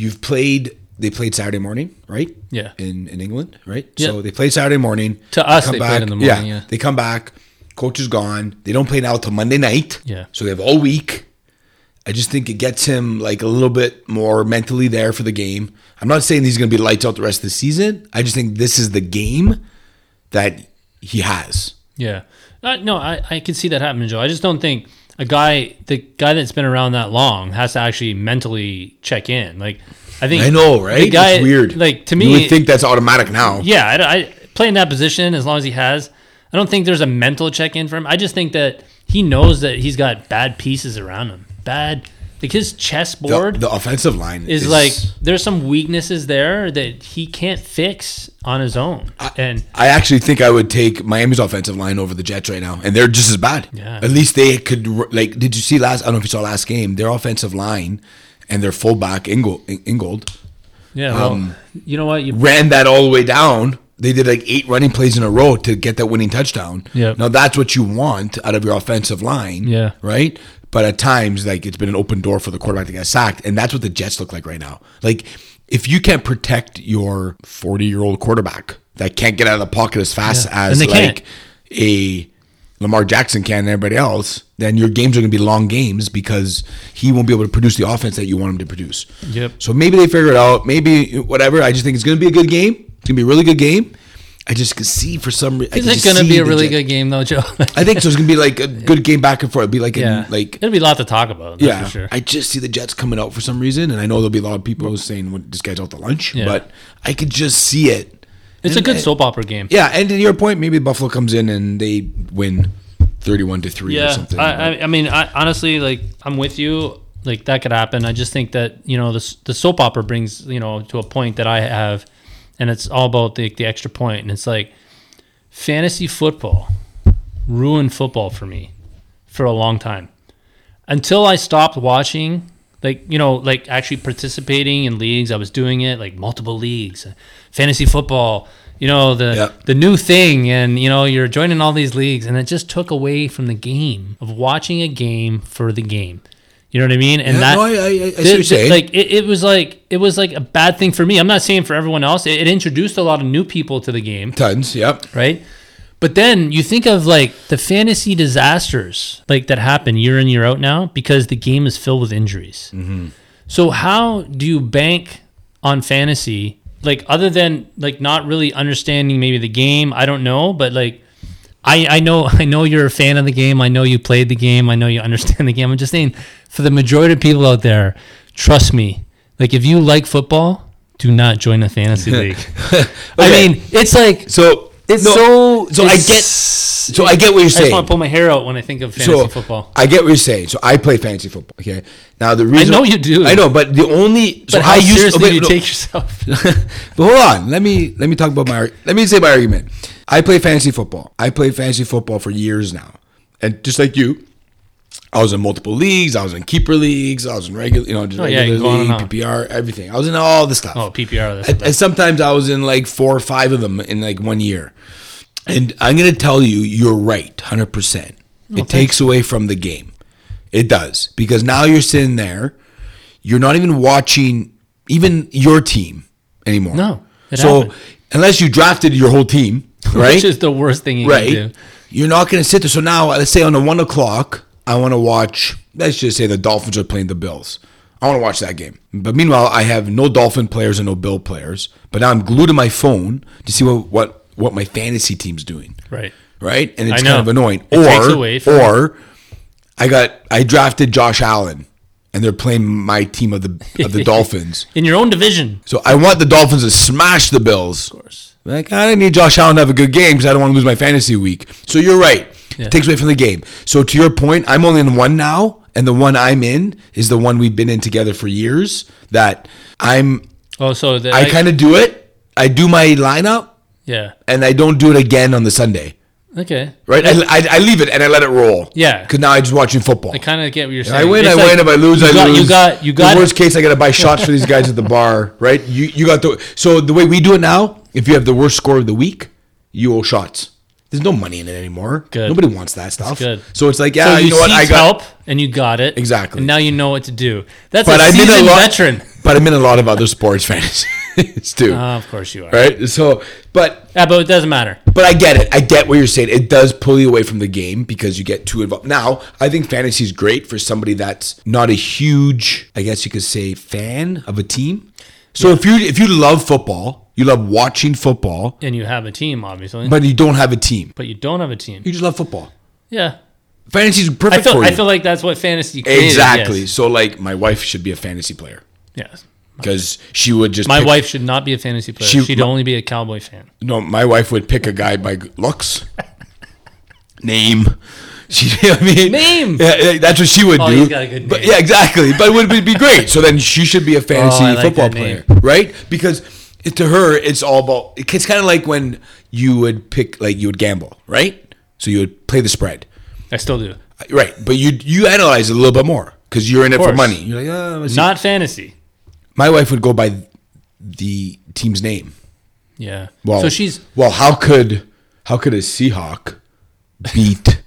they played Saturday morning, right? Yeah. In England, right? Yeah. So they played Saturday morning. To us, they played in the morning, yeah. They come back. Coach is gone. They don't play now till Monday night. Yeah. So they have all week. I just think it gets him like a little bit more mentally there for the game. I'm not saying he's going to be lights out the rest of the season. I just think this is the game that he has. Yeah. No, I can see that happening, Joe. I just don't think the guy that's been around that long has to actually mentally check in. Like, I know, right? The guy, it's weird. Like, to me, you would think that's automatic now. Yeah, I play in that position as long as he has. I don't think there's a mental check in for him. I just think that he knows that he's got bad pieces around him. Like his chessboard, the offensive line is like, there's some weaknesses there that he can't fix on his own. I actually think I would take Miami's offensive line over the Jets right now, and they're just as bad. Yeah. At least they could, like, did you see I don't know if you saw last game, their offensive line and their fullback Ingold. Yeah, well, you know what? You ran that all the way down. They did like 8 running plays in a row to get that winning touchdown. Yeah. Now that's what you want out of your offensive line. Yeah. Right? But at times, like, it's been an open door for the quarterback to get sacked, and that's what the Jets look like right now. Like, if you can't protect your 40-year-old quarterback that can't get out of the pocket as fast as like a Lamar Jackson can and everybody else, then your games are going to be long games because he won't be able to produce the offense that you want him to produce. Yep. So maybe they figure it out. Maybe whatever. I just think it's going to be a good game. It's going to be a really good game. I just can see for some reason. Is it going to be a really good game, though, Joe? I think so. It's going to be like a good game back and forth. It'll be like, it'll be a lot to talk about. That's for sure. I just see the Jets coming out for some reason, and I know there'll be a lot of people saying, well, this guy's out to lunch, but I could just see it. It's a good soap opera game. Yeah, and to your point, maybe Buffalo comes in and they win 31-3 or something. I mean, honestly, like, I'm with you. Like, that could happen. I just think that, the soap opera brings, to a point that I have, and it's all about the extra point. And it's like, fantasy football ruined football for me for a long time. Until I stopped watching, like actually participating in leagues. I was doing it, like multiple leagues, fantasy football, the new thing. And, you're joining all these leagues, and it just took away from the game of watching a game for the game. You know what I mean? And I see what you're saying. Like it was like a bad thing for me. I'm not saying for everyone else. It introduced a lot of new people to the game. Tons, yep. Right? But then you think of like the fantasy disasters like that happen year in, year out now because the game is filled with injuries. Mm-hmm. So how do you bank on fantasy, like other than like not really understanding maybe the game? I don't know, but like I know you're a fan of the game. I know you played the game. I know you understand the game. I'm just saying, for the majority of people out there, trust me. Like, if you like football, do not join a fantasy league. Okay. I mean, it's like I get what you're saying. I just want to pull my hair out when I think of fantasy football. I get what you're saying. So I play fantasy football. Okay. Now the reason I know you do. I know, but the only but how seriously do you take yourself? But hold on. Let me talk about let me say my argument. I play fantasy football. I played fantasy football for years now, and just like you, I was in multiple leagues. I was in keeper leagues. I was in regular, regular league, PPR, everything. I was in all the stuff. Oh, PPR. And sometimes I was in like 4 or 5 of them in like 1 year. And I'm going to tell you, you're right, 100%. It takes away from the game. It does. Because now you're sitting there, you're not even watching even your team anymore. No. So unless you drafted your whole team, right? Which is the worst thing you can do. You're not going to sit there. So now, let's say on the 1 o'clock, I want to watch, let's just say the Dolphins are playing the Bills. I want to watch that game. But meanwhile, I have no Dolphin players and no Bill players. But now I'm glued to my phone to see what my fantasy team's doing. Right. And it's kind of annoying. Or I drafted Josh Allen, and they're playing my team of the Dolphins. In your own division. So I want the Dolphins to smash the Bills. Of course. Like, I need Josh Allen to have a good game because I don't want to lose my fantasy week. So you're right. Yeah. It takes away from the game. So to your point, I'm only in one now, and the one I'm in is the one we've been in together for years. That I kind of do it. I do my lineup. Yeah. And I don't do it again on the Sunday. Okay. Right? I leave it and I let it roll. Yeah. Because now I'm just watching football. I kind of get what you're saying. I win. If I lose, I lose. You got. The worst case, I got to buy shots for these guys at the bar. Right? You got So the way we do it now, if you have the worst score of the week, you owe shots. There's no money in it anymore. Good. Nobody wants that stuff. That's good. So it's like, you know what? I got help and you got it. Exactly. And now you know what to do. That's a seasoned veteran. But I'm in a lot of other sports fantasies too. Of course you are. Right? So, but it doesn't matter. But I get it. I get what you're saying. It does pull you away from the game because you get too involved. Now, I think fantasy is great for somebody that's not a huge, I guess you could say, fan of a team. So if you love football, you love watching football, and you have a team, obviously, but you don't have a team. You just love football. Yeah. Fantasy's perfect for you. I feel like that's what fantasy created. Exactly. Yes. So like my wife should be a fantasy player. Yes. Because she would just My wife should not be a fantasy player. She'd only be a Cowboy fan. No, my wife would pick a guy by looks. Name. Name. Yeah, that's what she would do. He's got a good name. But, yeah, exactly. But it would be great. So then she should be a fantasy football player, right? Because to her, it's all about. It's kind of like when you would you would gamble, right? So you would play the spread. I still do. Right, but you analyze it a little bit more because you're in it for money. You're like, not fantasy. My wife would go by the team's name. Yeah. Well, so she's how could a Seahawk beat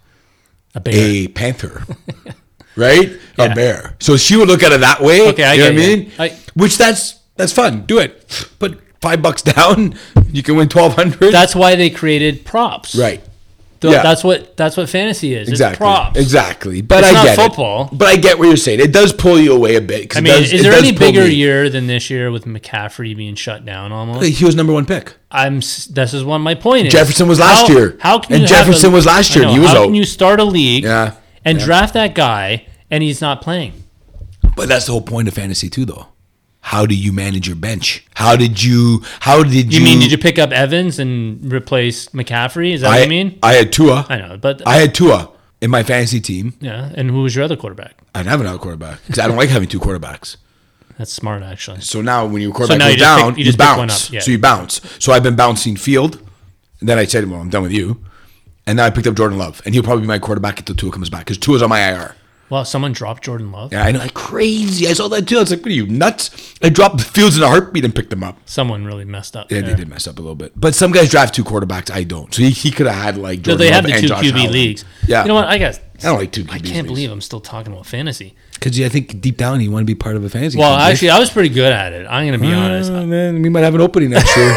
a panther? Right? Yeah. A bear. So she would look at it that way. Okay, you know what I mean? Which that's fun. Do it. Put $5 down. You can win $1,200. That's why they created props. Right. That's what fantasy is. Exactly. It's props. Exactly. But it's I get football. But I get what you're saying. It does pull you away a bit. I mean, is there any bigger year than this year with McCaffrey being shut down almost? He was number 1 pick. This is what my point is. Jefferson was last year. How can Jefferson was last year. He was out. How can you start a league and draft that guy and he's not playing? But that's the whole point of fantasy too, though. How do you manage your bench? How did you? Did you pick up Evans and replace McCaffrey? Is that what you mean? I had Tua. I know, but I had Tua in my fantasy team. Yeah, and who was your other quarterback? I didn't have another quarterback because I don't like having 2 quarterbacks. That's smart, actually. So now when your quarterback goes down, you bounce. Yeah. So you bounce. So I've been bouncing Field. And then I said, well, I'm done with you. And now I picked up Jordan Love, and he'll probably be my quarterback until Tua comes back because Tua's on my IR. Well, someone dropped Jordan Love. Yeah, I know, like crazy. I saw that too. I was like, "What are you nuts?" I dropped Fields in a heartbeat and picked him up. Someone really messed up. Yeah, there. they did mess up a little bit. But some guys draft 2 quarterbacks. I don't. So he could have had like So Jordan they Love have the and 2 Josh QB Allen. leagues. Yeah. You know what? I don't like 2 QB I can't leagues. believe I'm still talking about fantasy. Because I think deep down you want to be part of a fantasy. Well, team, right? actually, I was pretty good at it. I'm going to be honest. Man, we might have an opening next year.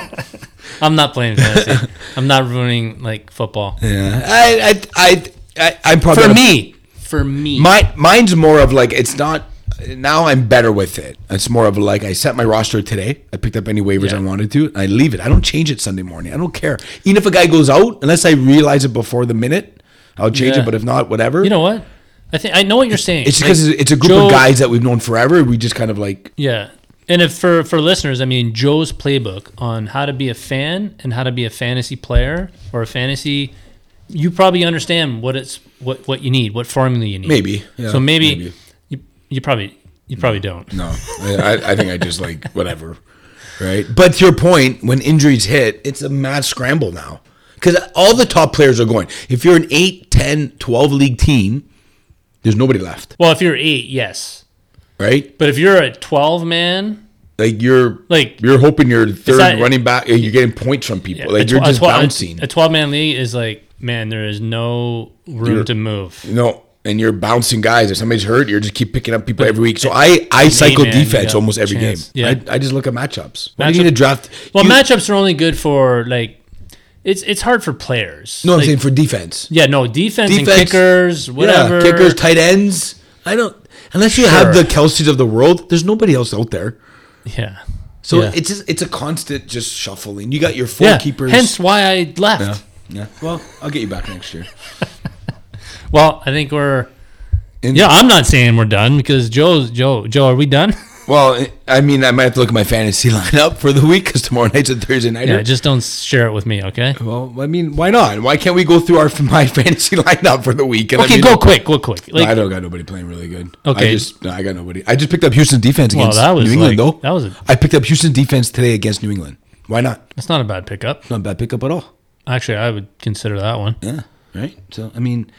I'm not playing fantasy. I'm not ruining like football. Yeah, I'm probably For me. Mine's more of like it's not. Now I'm better with it. It's more of like I set my roster today. I picked up any waivers I wanted to. And I leave it. I don't change it Sunday morning. I don't care. Even if a guy goes out, unless I realize it before the minute, I'll change it. But if not, whatever. You know what? I know what you're saying. It's because it's a group of guys that we've known forever. We just kind of like And if for listeners, I mean Joe's playbook on how to be a fan and how to be a fantasy player or a fantasy, you probably understand what you need, what formula you need. Maybe. Yeah, so maybe. You probably don't. No, I think I just like whatever, right? But to your point, when injuries hit, it's a mad scramble now because all the top players are going. If you're an 8, 10, 12 league team, there's nobody left. Well, if you're 8, yes, right. But if you're a 12 man, like you're hoping you're third running back, you're getting points from people. Like you're just bouncing. A 12-man league is like, man, there is no room to move. No. And you're bouncing guys. If somebody's hurt, you just keep picking up people every week. So I cycle defense almost every game. Yeah. I just look at matchups. What are you going to draft? Well, matchups are only good for like it's hard for players. No, like, I'm saying for defense. Yeah, no defense and kickers, whatever. Yeah, kickers, tight ends. I don't unless you have the Kelce's of the world. There's nobody else out there. Yeah. So it's a constant just shuffling. You got your 4 keepers. Hence why I left. Yeah. Well, I'll get you back next year. Well, I think I'm not saying we're done because Joe, are we done? Well, I mean, I might have to look at my fantasy lineup for the week because tomorrow night's a Thursday night. Yeah, just don't share it with me, okay? Well, I mean, why not? Why can't we go through my fantasy lineup for the week? And Go quick. Like, no, I don't got nobody playing really good. Okay. I got nobody. I just picked up Houston defense against New England, though. I picked up Houston defense today against New England. Why not? That's not a bad pickup. Not a bad pickup at all. Actually, I would consider that one. Yeah, right? So, I mean,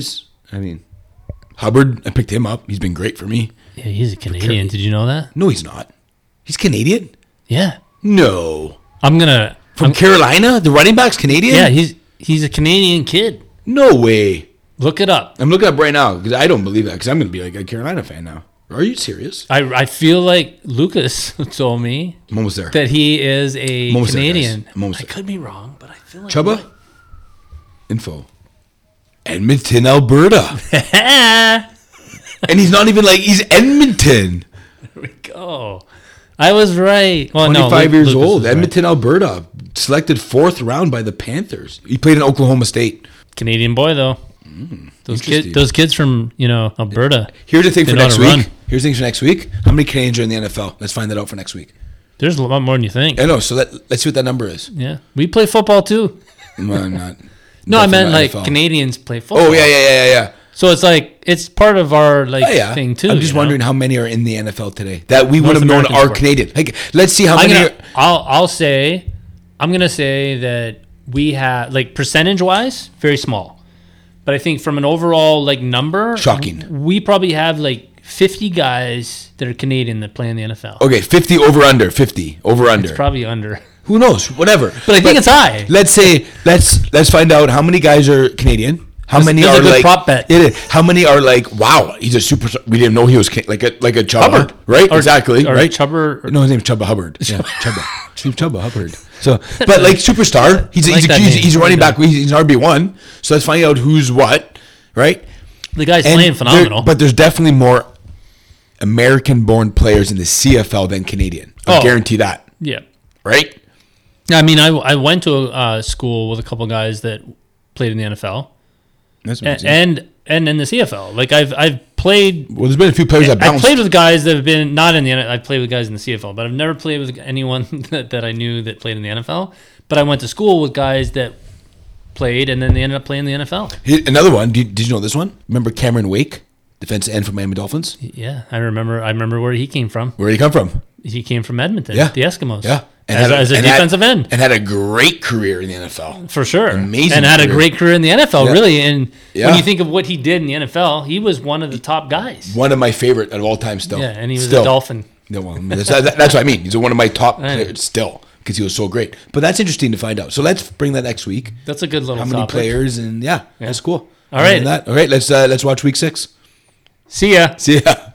Hubbard, I picked him up. He's been great for me. Yeah, he's a Canadian. Did you know that? No, he's not. He's Canadian? Yeah. No. From Carolina? The running back's Canadian? Yeah, he's a Canadian kid. No way. Look it up. I'm looking up right now because I don't believe that because I'm going to be like a Carolina fan now. Are you serious? I feel like Lucas told me I'm almost there. that he is a Canadian. There, I could be wrong, but I feel like Chubba? Info. Edmonton, Alberta. And he's not even he's Edmonton. There we go. I was right. Well, 25 years Lucas old. Edmonton, right. Alberta. Selected 4th round by the Panthers. He played in Oklahoma State. Canadian boy, though. Those kids from Alberta. Here's the thing for next week. Here's the thing for next week. How many Canadians are in the NFL? Let's find that out for next week. There's a lot more than you think. I know. So let's see what that number is. Yeah, we play football too. Well, not. No, I meant like NFL. Canadians play football. Oh yeah. So it's like it's part of our thing too. I'm just wondering how many are in the NFL today that we would have known are Canadian. Like, let's see how many. I'm gonna say that we have percentage wise very small. But I think from an overall number, shocking. We probably have 50 guys that are Canadian that play in the NFL. Okay, 50 over under. 50 over under. It's probably under. Who knows? Whatever. But I think it's high. Let's say let's find out how many guys are Canadian. How many are a good prop bet. It is. How many are wow, he's a superstar. We didn't know he was like a Chubba, Hubbard, right? Exactly, right? Chubba. No, his name's Chubba Hubbard. Yeah, Chubba. Steve Chubba Hubbard. So, but superstar. He's a running back. He's an RB1. So let's find out who's what, right? The guy's playing phenomenal. But there's definitely more American-born players in the CFL than Canadian. I guarantee that. Yeah. Right. I mean, I went to a school with a couple guys that played in the NFL. That's and in the CFL. I've played. Well, there's been a few players that bounced. I've played with guys that have been not in the NFL. I've played with guys in the CFL, but I've never played with anyone that I knew that played in the NFL. But I went to school with guys that played, and then they ended up playing in the NFL. Another one. Did you know this one? Remember Cameron Wake, defensive end from Miami Dolphins? Yeah, I remember where he came from. Where did he come from? He came from Edmonton. Yeah. The Eskimos. Yeah. as a defensive end. And had a great career in the NFL. For sure. Amazing And had a career. great career in the NFL, Yeah. really. And Yeah. when you think of what he did in the NFL, he was one of the top guys. One of my favorite of all time still. Yeah, and he was Still. a Dolphin. No, well, that's what I mean. He's one of my top I know. players still because he was so great. But that's interesting to find out. So let's bring that next week. That's a good little How many topic. players? And that's cool. All right. All right, let's watch week 6. See ya. See ya.